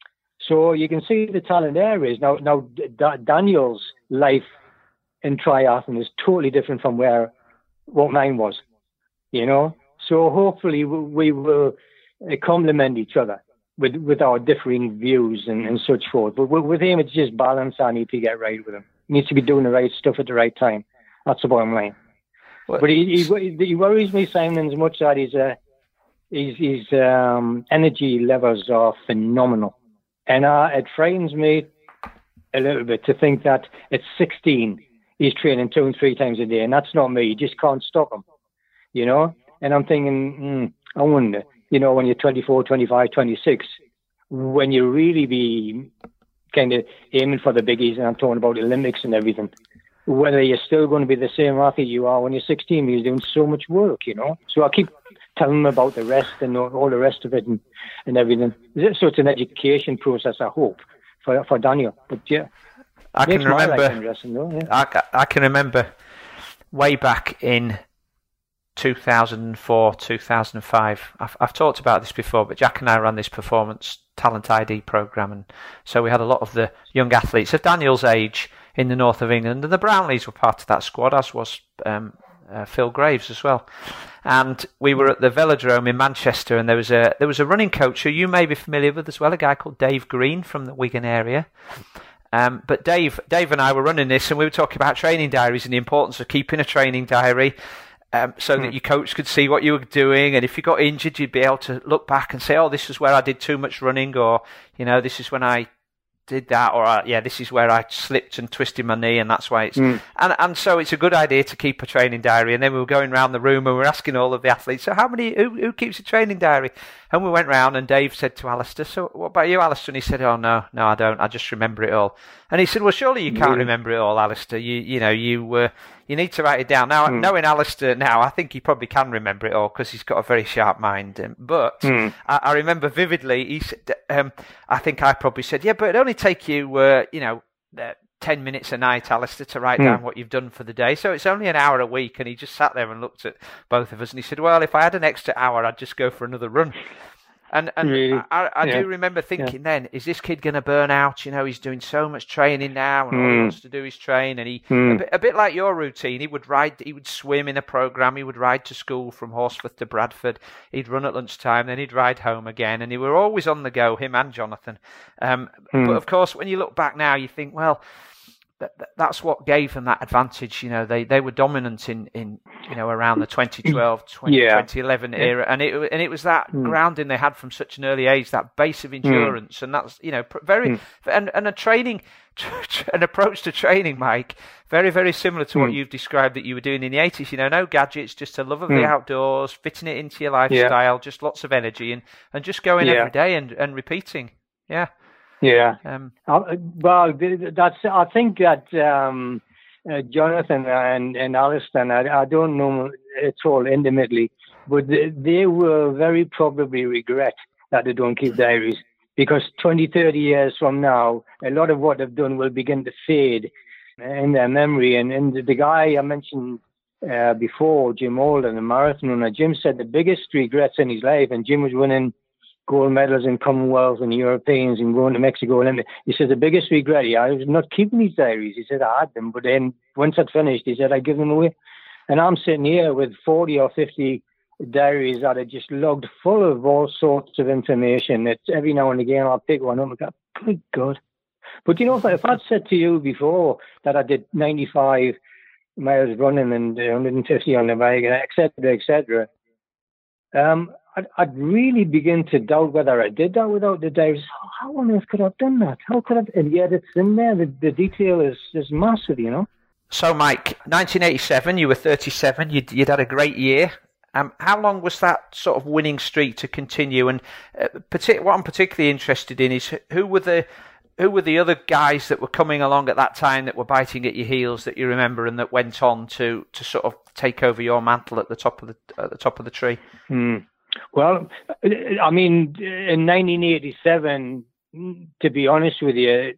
So you can see the talent there is. Now, now D- Daniel's life in triathlon is totally different from where what mine was, you know. So hopefully we will complement each other with with our differing views and, and such forth. But with him, it's just balance I need to get right with him. He needs to be doing the right stuff at the right time. That's the bottom line. Well, but he, he he worries me, Simon, as much that his uh, his, his um, energy levels are phenomenal, and uh, it frightens me a little bit to think that at sixteen he's training two and three times a day, and that's not me. You just can't stop him, you know. And I'm thinking, mm, I wonder, you know, when you're twenty-four, twenty-five, twenty-six, when you really be kind of aiming for the biggies, and I'm talking about Olympics and everything, whether you're still going to be the same athlete you are when you're sixteen, you're doing so much work, you know. So I keep telling them about the rest and all the rest of it and, and everything. So it's an education process, I hope, for for Daniel. But yeah, I can remember. Though, yeah. I, I can remember way back in two thousand four, two thousand five. I've, I've talked about this before, but Jack and I ran this performance talent I D program, and so we had a lot of the young athletes of Daniel's age in the north of England, and the Brownlees were part of that squad, as was um, uh, Phil Graves as well. And we were at the Velodrome in Manchester, and there was a there was a running coach who you may be familiar with as well, a guy called Dave Green from the Wigan area. Um, but Dave, Dave and I were running this, and we were talking about training diaries and the importance of keeping a training diary. Um, so that your coach could see what you were doing, and if you got injured, you'd be able to look back and say, "Oh, this is where I did too much running," or you know, "This is when I did that," or uh, "Yeah, this is where I slipped and twisted my knee, and that's why it's." Mm. And and so it's a good idea to keep a training diary. And then we were going around the room and we were asking all of the athletes, "So how many? Who, who keeps a training diary?" And we went round, and Dave said to Alistair, "So what about you, Alistair?" And he said, "Oh no, no, I don't. I just remember it all." And he said, "Well, surely you can't mm. remember it all, Alistair. You you know you." Uh, You need to write it down. Now, mm. knowing Alistair now, I think he probably can remember it all because he's got a very sharp mind. Um, but mm. I, I remember vividly, he said, um, I think I probably said, yeah, but it'd only take you, uh, you know, uh, ten minutes a night, Alistair, to write mm. down what you've done for the day. So it's only an hour a week. And he just sat there and looked at both of us and he said, well, if I had an extra hour, I'd just go for another run. And and really? I, I yeah. do remember thinking yeah. then, is this kid going to burn out? You know, he's doing so much training now, and mm. all he wants to do is train. And he, mm. a, bit, a bit like your routine, he would ride, he would swim in a program, he would ride to school from Horsforth to Bradford, he'd run at lunchtime, then he'd ride home again, and he were always on the go, him and Jonathan. Um, mm. But of course, when you look back now, you think, well, that's what gave them that advantage. You know, they, they were dominant in, in you know around the twenty twelve, twenty, yeah. twenty eleven era, and it and it was that mm. grounding they had from such an early age, that base of endurance, mm. and that's you know very mm. and and a training, an approach to training, Mike, very very similar to mm. what you've described that you were doing in the eighties. You know, no gadgets, just a love of mm. the outdoors, fitting it into your lifestyle, yeah. just lots of energy, and, and just going yeah. every day and, and repeating. Yeah. Yeah. Um, uh, well, that's. I think that um, uh, Jonathan and and Alistair, I, I don't know at all intimately, but they, they will very probably regret that they don't keep diaries, because twenty, thirty years from now, a lot of what they've done will begin to fade in their memory. And, and the guy I mentioned uh, before, Jim Alden, the marathon runner, Jim said the biggest regrets in his life, and Jim was winning gold medals in Commonwealth and Europeans and going to Mexico Olympics. He said the biggest regret, he, I was not keeping these diaries. He said I had them, but then once I'd finished, he said I'd give them away. And I'm sitting here with forty or fifty diaries that are just logged full of all sorts of information. It's every now and again I'll pick one up and go, good God. But you know, if, I, if I'd said to you before that I did ninety-five miles running and one hundred fifty on the bike, et cetera, et cetera, Um, I'd, I'd really begin to doubt whether I did that without the dives. How on earth could I have done that? How could I have? And yet it's in there. The, the detail is, is massive, you know. So, Mike, nineteen eighty-seven, you were thirty-seven. You'd, you'd had a great year. Um, how long was that sort of winning streak to continue? And uh, partic- what I'm particularly interested in is who were the who were the other guys that were coming along at that time that were biting at your heels that you remember and that went on to, to sort of take over your mantle at the top of the at the top of the tree? Hmm. Well, I mean, in nineteen eighty-seven, to be honest with you,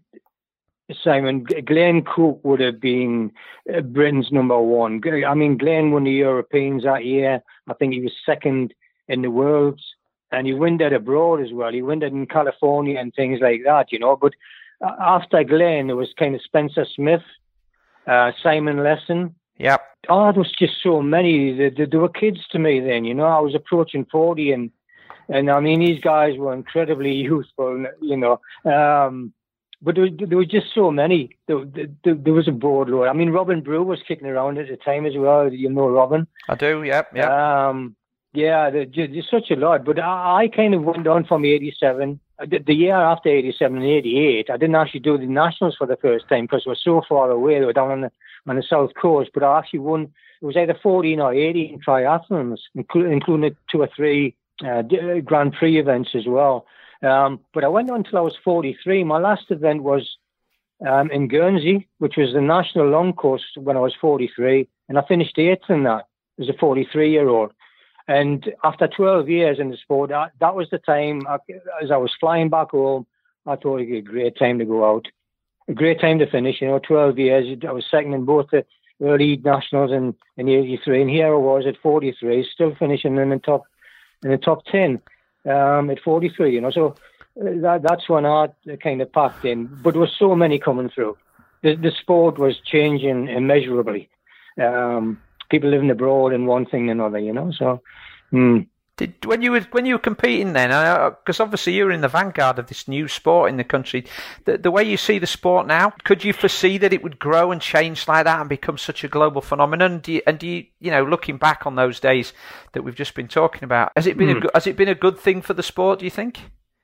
Simon, Glenn Cook would have been Britain's number one. I mean, Glenn won the Europeans that year. I think he was second in the world, and he won that abroad as well. He won that in California and things like that, you know. But after Glenn, there was kind of Spencer Smith, uh, Simon Lesson. Yep. Oh, there was just so many. They, they, they were kids to me then, you know. I was approaching forty, and, and I mean, these guys were incredibly youthful, you know. Um, But there, there were just so many. There, there, there was a boatload. I mean, Robin Brew was kicking around at the time as well. You know Robin? I do, yep, yep. Um, yeah, there's such a lot. But I, I kind of went on from eighty-seven. The, the year after eighty-seven and eighty-eight, I didn't actually do the Nationals for the first time because we were so far away. They were down on the, on the south coast. But I actually won, it was either fourteen or eighteen triathlons, including, including two or three uh, Grand Prix events as well. Um, but I went on until I was forty-three. My last event was um, in Guernsey, which was the national long course when I was forty-three, and I finished eighth in that as a forty-three-year-old. And after twelve years in the sport, that, that was the time, I, as I was flying back home, I thought it would be a great time to go out. A great time to finish, you know, twelve years. I was second in both the early nationals in, in eighty-three, and here I was at forty-three, still finishing in the top, in the top ten. Um, at forty-three, you know, so that, that's when I kind of packed in. But there were so many coming through. The, the sport was changing immeasurably. Um, people living abroad and one thing and another, you know. So, mm. Did when you were when you were competing then? Because uh, obviously you were in the vanguard of this new sport in the country. The, the way you see the sport now, could you foresee that it would grow and change like that and become such a global phenomenon? Do you, and do you, you know, looking back on those days that we've just been talking about, has it been mm. a has it been a good thing for the sport? Do you think?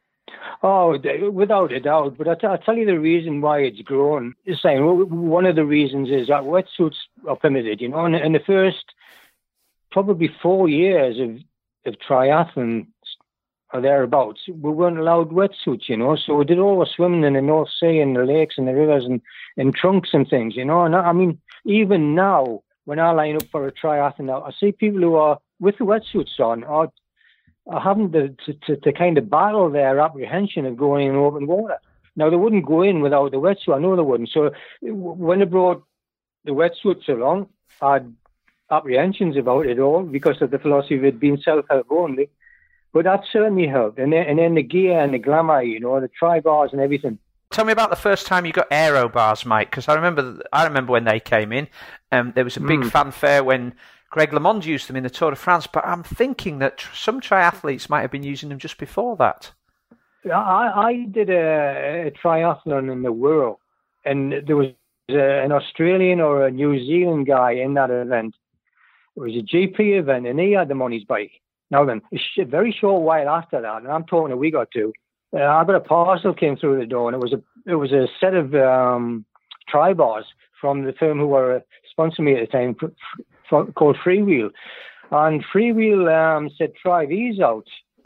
Oh, without a doubt. But I'll, t- I'll tell you the reason why it's grown. Saying one of the reasons is that wetsuits are permitted. You know, in, in the first probably four years of of triathlon or thereabouts, we weren't allowed wetsuits, you know, so we did all the swimming in the North Sea and the lakes and the rivers and in trunks and things, you know. And I mean, even now, when I line up for a triathlon now, I see people who are with the wetsuits on are, are having to, to, to kind of battle their apprehension of going in open water. Now, they wouldn't go in without the wetsuit. I know they wouldn't. So when they brought the wetsuits along, I'd apprehensions about it all because of the philosophy of it being self-help only. But that certainly helped. And then, and then the gear and the glamour, you know, the tri-bars and everything. Tell me about the first time you got aero bars, Mike, because I remember I remember when they came in. Um, there was a big mm. fanfare when Greg LeMond used them in the Tour de France, but I'm thinking that tr- some triathletes might have been using them just before that. I, I did a, a triathlon in the world, and there was a, an Australian or a New Zealand guy in that event. It was a G P event, and he had them on his bike. Now then, a very short while after that, and I'm talking a week or two, uh, I got a parcel came through the door, and it was a it was a set of um, tri-bars from the firm who were sponsoring me at the time, f- f- called Freewheel. And Freewheel um, said, try these out.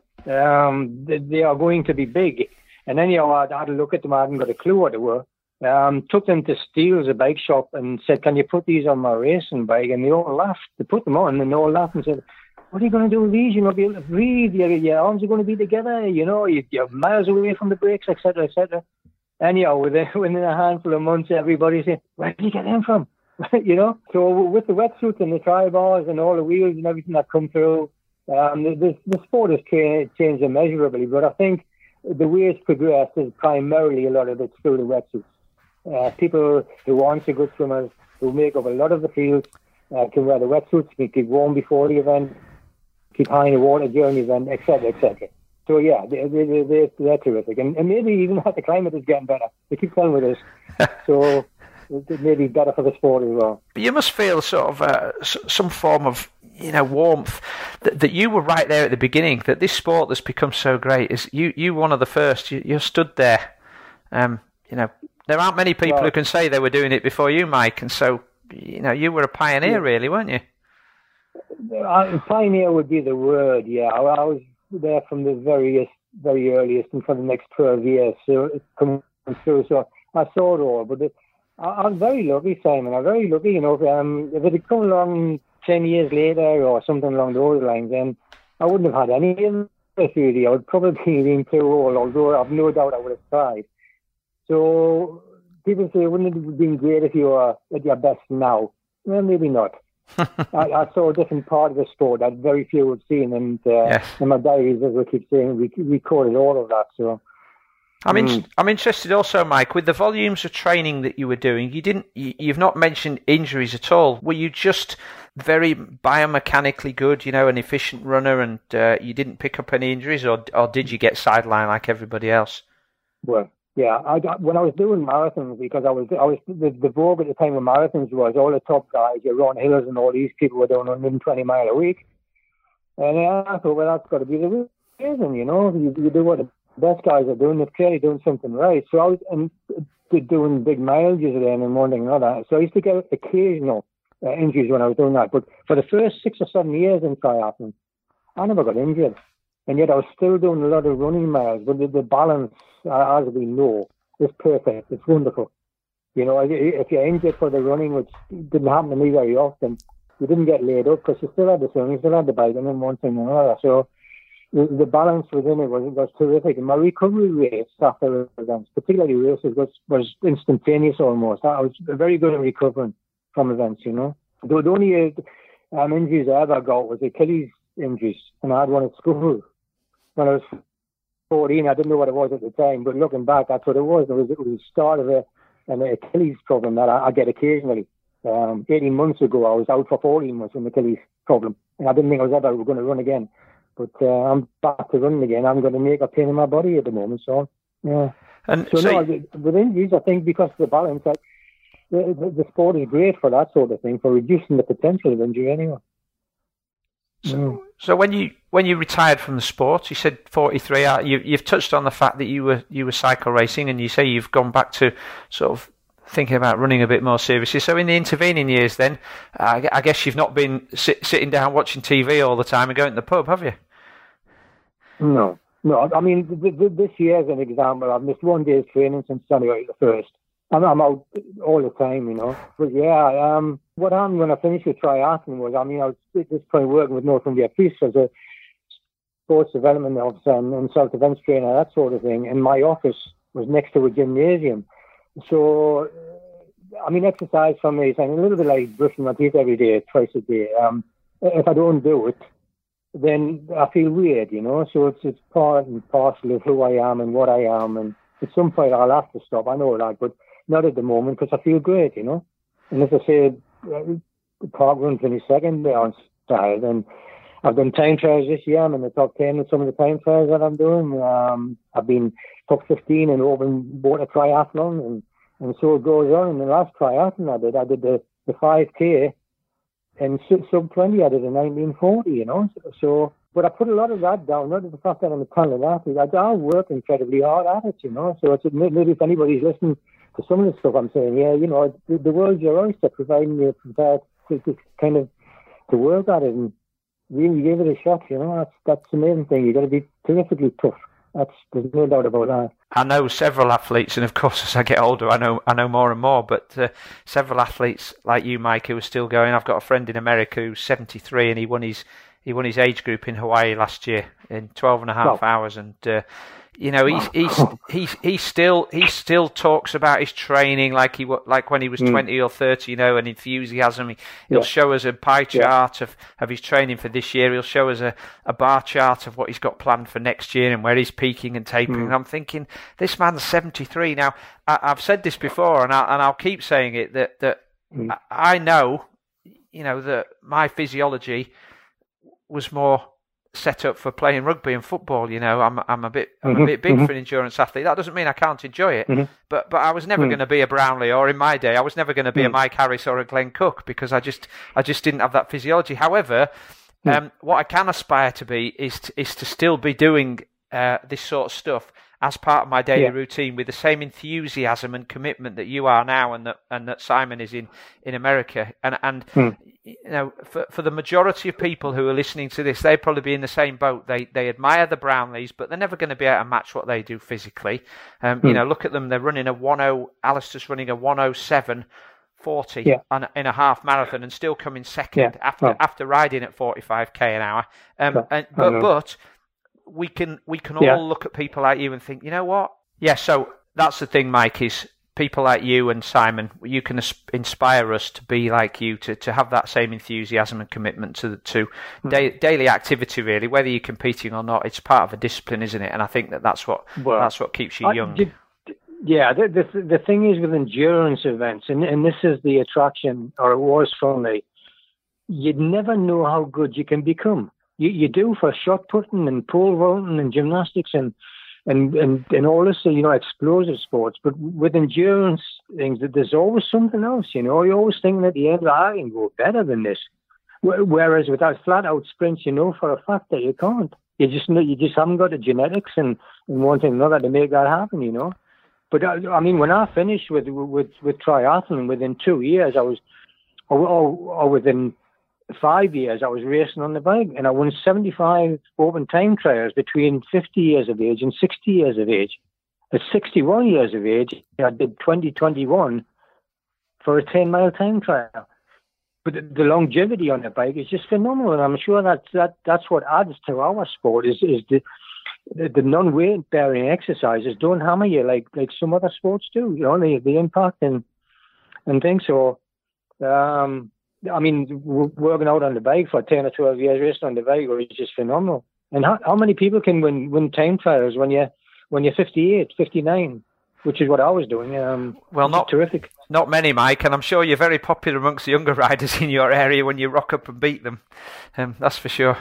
Um, they, they are going to be big. And anyhow, I had a look at them. I hadn't got a clue what they were. Um, took them to Steele's, a bike shop, and said, can you put these on my racing bike? And they all laughed. They put them on, and they all laughed and said, what are you going to do with these? You're not be able to breathe. Your, your arms are going to be together. You know, you, you're miles away from the brakes, et cetera, et cetera. Anyhow, within, within a handful of months, everybody said, where did you get them from? You know? So with the wetsuits and the tri-bars and all the wheels and everything that come through, um, the, the sport has changed immeasurably. But I think the way it's progressed is primarily a lot of it's through the wetsuits. Uh, people who want to good swimmers, who make up a lot of the field, uh, can wear the wetsuits, can keep warm before the event, keep high in the water during the event, et cetera, et cetera. So yeah, they, they, they, they're terrific. And, and maybe even that the climate is getting better. They keep telling with us. So it may be better for the sport as well. But you must feel sort of uh, some form of, you know, warmth that, that you were right there at the beginning. That this sport that's become so great is you. You one of the first. You, you stood there. Um, you know, there aren't many people well, who can say they were doing it before you, Mike. And so, you know, you were a pioneer, yeah. really, weren't you? Uh, pioneer would be the word. Yeah, I, I was there from the very, very earliest and for the next twelve years. So it's come through. So I saw it all. But it, I, I'm very lucky, Simon. I'm very lucky. You know, if, um, if it had come along ten years later or something along those lines, then I wouldn't have had any of this really. I would probably have been too old, although I've no doubt I would have tried. So people say, wouldn't it have been great if you were at your best now? Well, maybe not. I, I saw a different part of the sport that very few have seen, and uh, yes. in my diaries, as I keep saying, we recorded all of that. So, I'm in, mm. I'm interested also, Mike, with the volumes of training that you were doing. You didn't, you, you've not mentioned injuries at all. Were you just very biomechanically good, you know, an efficient runner, and uh, you didn't pick up any injuries, or or did you get sidelined like everybody else? Well. Yeah, I got, when I was doing marathons, because I was, I was the, the vogue at the time of marathons was all the top guys, your Ron Hillers and all these people were doing one hundred twenty mile a week. And I thought, well, that's got to be the reason, you know. You, you do what the best guys are doing, they're clearly doing something right. So I was and, doing big mileages then and one thing and another. So I used to get occasional uh, injuries when I was doing that. But for the first six or seven years in triathlon, I never got injured. And yet I was still doing a lot of running miles, but the, the balance, as we know, is perfect. It's wonderful. You know, if you're injured for the running, which didn't happen to me very often, you didn't get laid up because you still had the swimming, you still had the biking and one thing and another. So the, the balance within it was, was terrific. And my recovery rates after events, particularly races, was, was instantaneous almost. I was very good at recovering from events, you know. The, the only um, injuries I ever got was Achilles injuries, and I had one at school. When I was fourteen, I didn't know what it was at the time, but looking back, that's what it was. It was, it was the start of a, an Achilles problem that I, I get occasionally. Um, eighteen months ago, I was out for fourteen months with an Achilles problem, and I didn't think I was ever going to run again. But uh, I'm back to running again. I'm going to make a pain in my body at the moment, so yeah. And so, so no, you... with injuries, I think because of the balance, like, the, the, the sport is great for that sort of thing, for reducing the potential of injury anyway. So, mm. so when you when you retired from the sport, you said forty-three. You, you've touched on the fact that you were you were cycle racing, and you say you've gone back to sort of thinking about running a bit more seriously. So in the intervening years, then uh, I guess you've not been sit, sitting down watching T V all the time and going to the pub, have you? No, no. I mean, th- th- this year, as an example, I've missed one day's training since January the first. I'm, I'm out all the time, you know. But yeah, um, what happened when I finished with triathlon was, I mean, I was at this point working with Northumbria Police as a sports development officer and, and self-defense trainer, that sort of thing. And my office was next to a gymnasium. So, I mean, exercise for me is a little bit like brushing my teeth every day, twice a day. Um, if I don't do it, then I feel weird, you know. So it's it's part and parcel of who I am and what I am. And at some point I'll have to stop, I know that, but not at the moment because I feel great, you know. And as I said, the park run finished second there on Saturday, and I've done time trials this year. I'm in the top ten with some of the time trials that I'm doing. Um, I've been top fifteen in open water triathlon, and, and so it goes on. In the last triathlon I did, I did the, the five K and sub twenty. I did a nineteen forty, you know. So, so, but I put a lot of that down, not the fact that I'm a talented athlete. I, I work incredibly hard at it, you know. So it's maybe if anybody's listening to some of the stuff I'm saying, yeah, you know, the, the world's your oyster, providing you're prepared to, to kind of to work at it and really give it a shot, you know. That's that's the main thing. You've got to be terrifically tough. That's there's no doubt about that. I know several athletes, and of course, as I get older, I know I know more and more. But uh, several athletes like you, Mike, who are still going. I've got a friend in America who's seventy-three, and he won his he won his age group in Hawaii last year in twelve and a half well, hours, and. Uh, You know, he's he's he's he still he still talks about his training like he like when he was mm. twenty or thirty, you know, and enthusiasm. He, he'll yeah. show us a pie chart yeah. of, of his training for this year. He'll show us a, a bar chart of what he's got planned for next year and where he's peaking and tapering. Mm. And I'm thinking, this man's seventy-three now. I, I've said this before, and I and I'll keep saying it that that mm. I, I know, you know, that my physiology was more set up for playing rugby and football. You know, I'm I'm a bit I'm mm-hmm. a bit big mm-hmm. for an endurance athlete. That doesn't mean I can't enjoy it, mm-hmm. but but I was never mm-hmm. going to be a Brownlee, or in my day, I was never going to be mm-hmm. a Mike Harris or a Glenn Cook, because I just I just didn't have that physiology. However, mm-hmm. um, what I can aspire to be is to, is to still be doing uh, this sort of stuff as part of my daily yeah. routine with the same enthusiasm and commitment that you are now, and that and that Simon is in, in America. And and mm. you know, for for the majority of people who are listening to this, they'd probably be in the same boat. They they admire the Brownlees, but they're never going to be able to match what they do physically. Um, mm. You know, look at them. They're running a one oh. Alistair's running a one oh seven forty yeah. on, in a half marathon, and still coming second yeah. after oh. after riding at forty-five k an hour. Um, oh. and, but but we can we can all yeah. look at people like you and think, you know what? Yeah, so that's the thing, Mike, is people like you and Simon, you can inspire us to be like you, to, to have that same enthusiasm and commitment to to mm. da- daily activity, really, whether you're competing or not. It's part of a discipline, isn't it? And I think that that's what, well, that's what keeps you I, young. Did, yeah, the, the the thing is with endurance events, and, and this is the attraction, or it was for me, you'd never know how good you can become. You, you do for shot putting and pole vaulting and gymnastics and And, and and all this, you know, explosive sports. But with endurance things, there's always something else, you know. You're always thinking at the end, I can go better than this. Whereas with that flat-out sprints, you know for a fact that you can't. You just know, you just haven't got the genetics and, and one thing or another to make that happen, you know. But I, I mean, when I finished with with with triathlon, within two years, I was, or, or, or within five years, I was racing on the bike, and I won seventy-five open time trials between fifty years of age and sixty years of age. At sixty-one years of age, I did twenty twenty-one for a ten mile time trial. But the, the longevity on the bike is just phenomenal, and I'm sure that that that's what adds to our sport is is the the, the non-weight bearing exercises don't hammer you like like some other sports do. You know, the the impact and and things. So, um. I mean, working out on the bike for ten or twelve years, racing on the bike is just phenomenal. And how, how many people can win, win time trials when you're, when you're fifty-eight, fifty-nine, which is what I was doing? Um, well, not terrific. Not many, Mike, and I'm sure you're very popular amongst the younger riders in your area when you rock up and beat them. Um, that's for sure.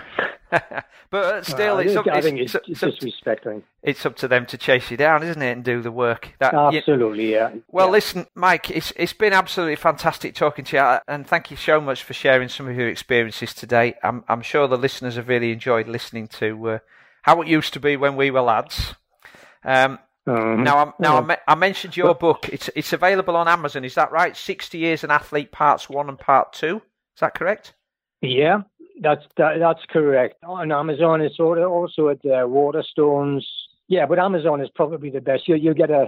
But still, uh, it's, up, I it's, think it's, it's, it's disrespect. It's up to them to chase you down, isn't it, and do the work. That, absolutely, you, yeah. Well, yeah. listen, Mike, it's it's been absolutely fantastic talking to you, and thank you so much for sharing some of your experiences today. I'm I'm sure the listeners have really enjoyed listening to uh, how it used to be when we were lads. Um, um, now, I'm, now yeah. I, I mentioned your book. It's it's available on Amazon. Is that right? sixty Years an Athlete, Parts One and Part Two. Is that correct? Yeah. That's that, that's correct. On Amazon, it's also at uh, Waterstones. Yeah, but Amazon is probably the best. You you get a,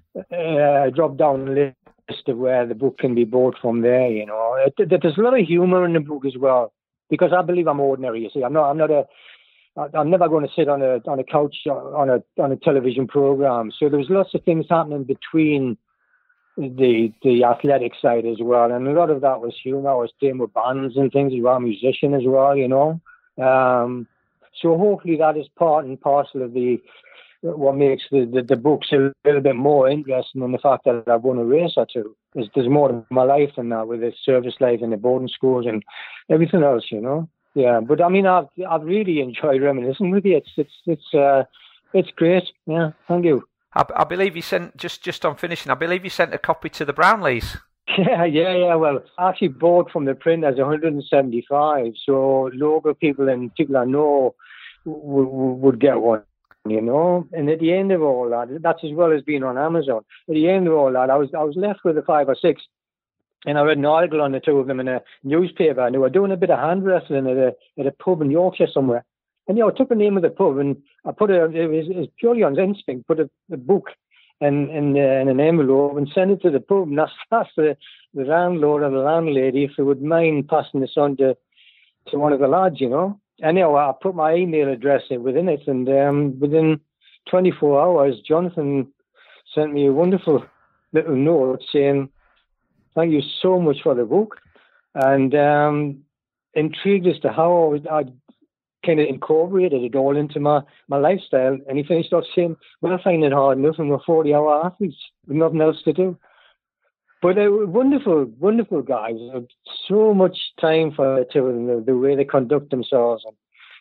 a drop down list of where the book can be bought from there. You know, it, it, there's a lot of humour in the book as well, because I believe I'm ordinary. You see, I'm not. I'm not a. I'm never going to sit on a on a couch on a on a television program. So there's lots of things happening between the the athletic side as well, and a lot of that was humour. I was playing with bands and things as well, musician as well, you know. Um, so hopefully that is part and parcel of the what makes the, the, the books a little bit more interesting than the fact that I've won a race or two. There's, there's more to my life than that, with the service life and the boarding schools and everything else, you know. Yeah, but I mean, I've I've really enjoyed reminiscing with you. It's it's it's uh, it's great. Yeah, thank you. I, I believe you sent, just, just on finishing, I believe you sent a copy to the Brownlees. Yeah, yeah, yeah. Well, I actually bought from the print as one hundred seventy-five, so local people and people I know w- w- would get one, you know. And at the end of all that, that's as well as being on Amazon. At the end of all that, I was I was left with a five or six, and I read an article on the two of them in a newspaper, and they were doing a bit of hand wrestling at a at a pub in Yorkshire somewhere. And, you know, I took the name of the pub and I put it, it was, it was purely on instinct, put a, a book in, in, uh, in an envelope and sent it to the pub and asked, asked the, the landlord or the landlady if they would mind passing this on to, to one of the lads, you know. And, you know, I put my email address in within it, and um, within twenty-four hours, Jonathan sent me a wonderful little note saying, thank you so much for the book, and um, intrigued as to how I'd kind of incorporated it all into my, my lifestyle. And he finished off saying, well, I find it hard enough, and we're forty-hour athletes with nothing else to do. But they were wonderful, wonderful guys. So much time for the two of them, the, the way they conduct themselves. And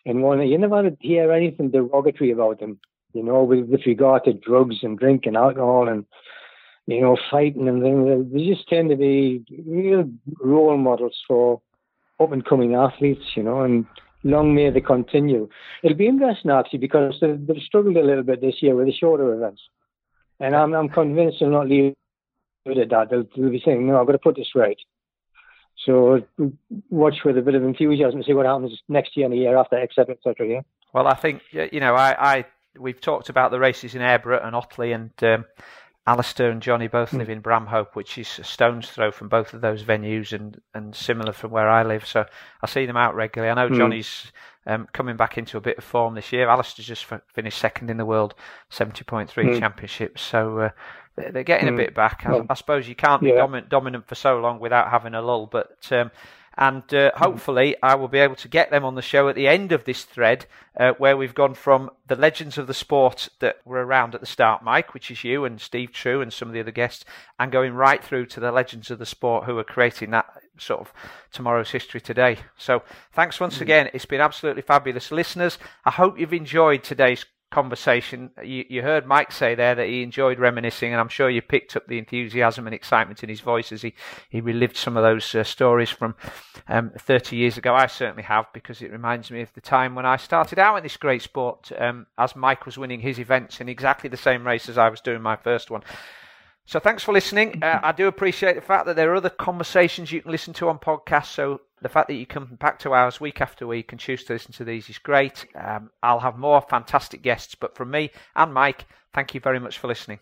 And one, you never hear anything derogatory about them, you know, with, with regard to drugs and drink and alcohol and, you know, fighting and things. They just tend to be real role models for up-and-coming athletes, you know, and long may they continue. It'll be interesting, actually, because they've, they've struggled a little bit this year with the shorter events. And I'm, I'm convinced they'll not leave it at that. They'll, they'll be saying, no, I've got to put this right. So watch with a bit of enthusiasm to see what happens next year and the year after, et cetera, et cetera, yeah. Well, I think, you know, I, I we've talked about the races in Airborough and Otley, and um, Alistair and Johnny both mm. live in Bramhope, which is a stone's throw from both of those venues, and, and similar from where I live. So I see them out regularly. I know mm. Johnny's um, coming back into a bit of form this year. Alistair's just f- finished second in the World seventy point three mm. Championship. So uh, they're getting mm. a bit back. I, I suppose you can't be yeah. dominant, dominant for so long without having a lull, but... Um, And uh, hopefully I will be able to get them on the show at the end of this thread, uh, where we've gone from the legends of the sport that were around at the start, Mike, which is you and Steve True and some of the other guests, and going right through to the legends of the sport who are creating that sort of tomorrow's history today. So thanks once again. It's been absolutely fabulous. Listeners, I hope you've enjoyed today's conversation. You, you heard Mike say there that he enjoyed reminiscing, and I'm sure you picked up the enthusiasm and excitement in his voice as he, he relived some of those uh, stories from um, thirty years ago. I certainly have, because it reminds me of the time when I started out in this great sport, um, as Mike was winning his events in exactly the same race as I was doing my first one. So thanks for listening. Uh, I do appreciate the fact that there are other conversations you can listen to on podcasts, so the fact that you come back to ours week after week and choose to listen to these is great. Um, I'll have more fantastic guests, but from me and Mike, thank you very much for listening.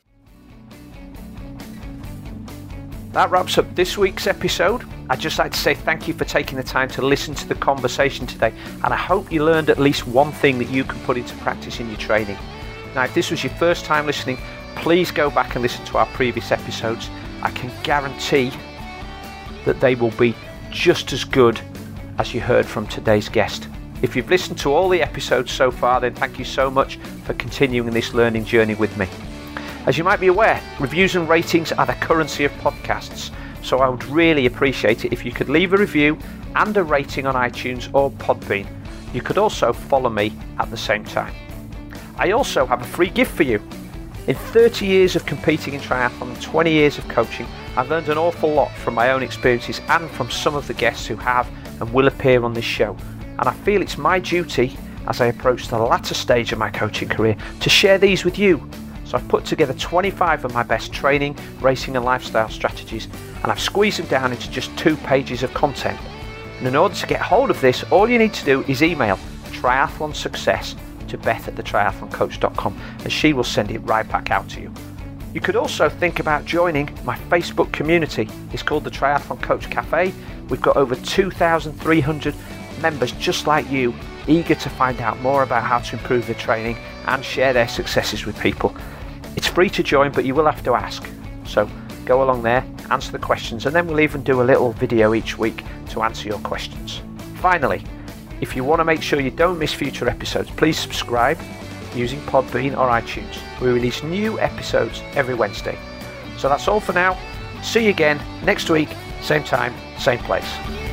That wraps up this week's episode. I'd just like to say thank you for taking the time to listen to the conversation today, and I hope you learned at least one thing that you can put into practice in your training. Now, if this was your first time listening, please go back and listen to our previous episodes. I can guarantee that they will be just as good as you heard from today's guest. If you've listened to all the episodes so far, then thank you so much for continuing this learning journey with me. As you might be aware, reviews and ratings are the currency of podcasts, so I would really appreciate it if you could leave a review and a rating on iTunes or Podbean. You could also follow me at the same time. I also have a free gift for you. In thirty years of competing in triathlon and twenty years of coaching, I've learned an awful lot from my own experiences and from some of the guests who have and will appear on this show. And I feel it's my duty, as I approach the latter stage of my coaching career, to share these with you. So I've put together twenty-five of my best training, racing and lifestyle strategies, and I've squeezed them down into just two pages of content. And in order to get hold of this, all you need to do is email triathlon success to Beth at the triathlon coach dot com, and she will send it right back out to you. You could also think about joining my Facebook community. It's called the Triathlon Coach Cafe. We've got over two thousand three hundred members just like you, eager to find out more about how to improve their training and share their successes with people. It's free to join, but you will have to ask. So go along there, answer the questions, and then we'll even do a little video each week to answer your questions. Finally, if you want to make sure you don't miss future episodes, please subscribe using Podbean or iTunes. We release new episodes every Wednesday. So that's all for now. See you again next week, same time, same place.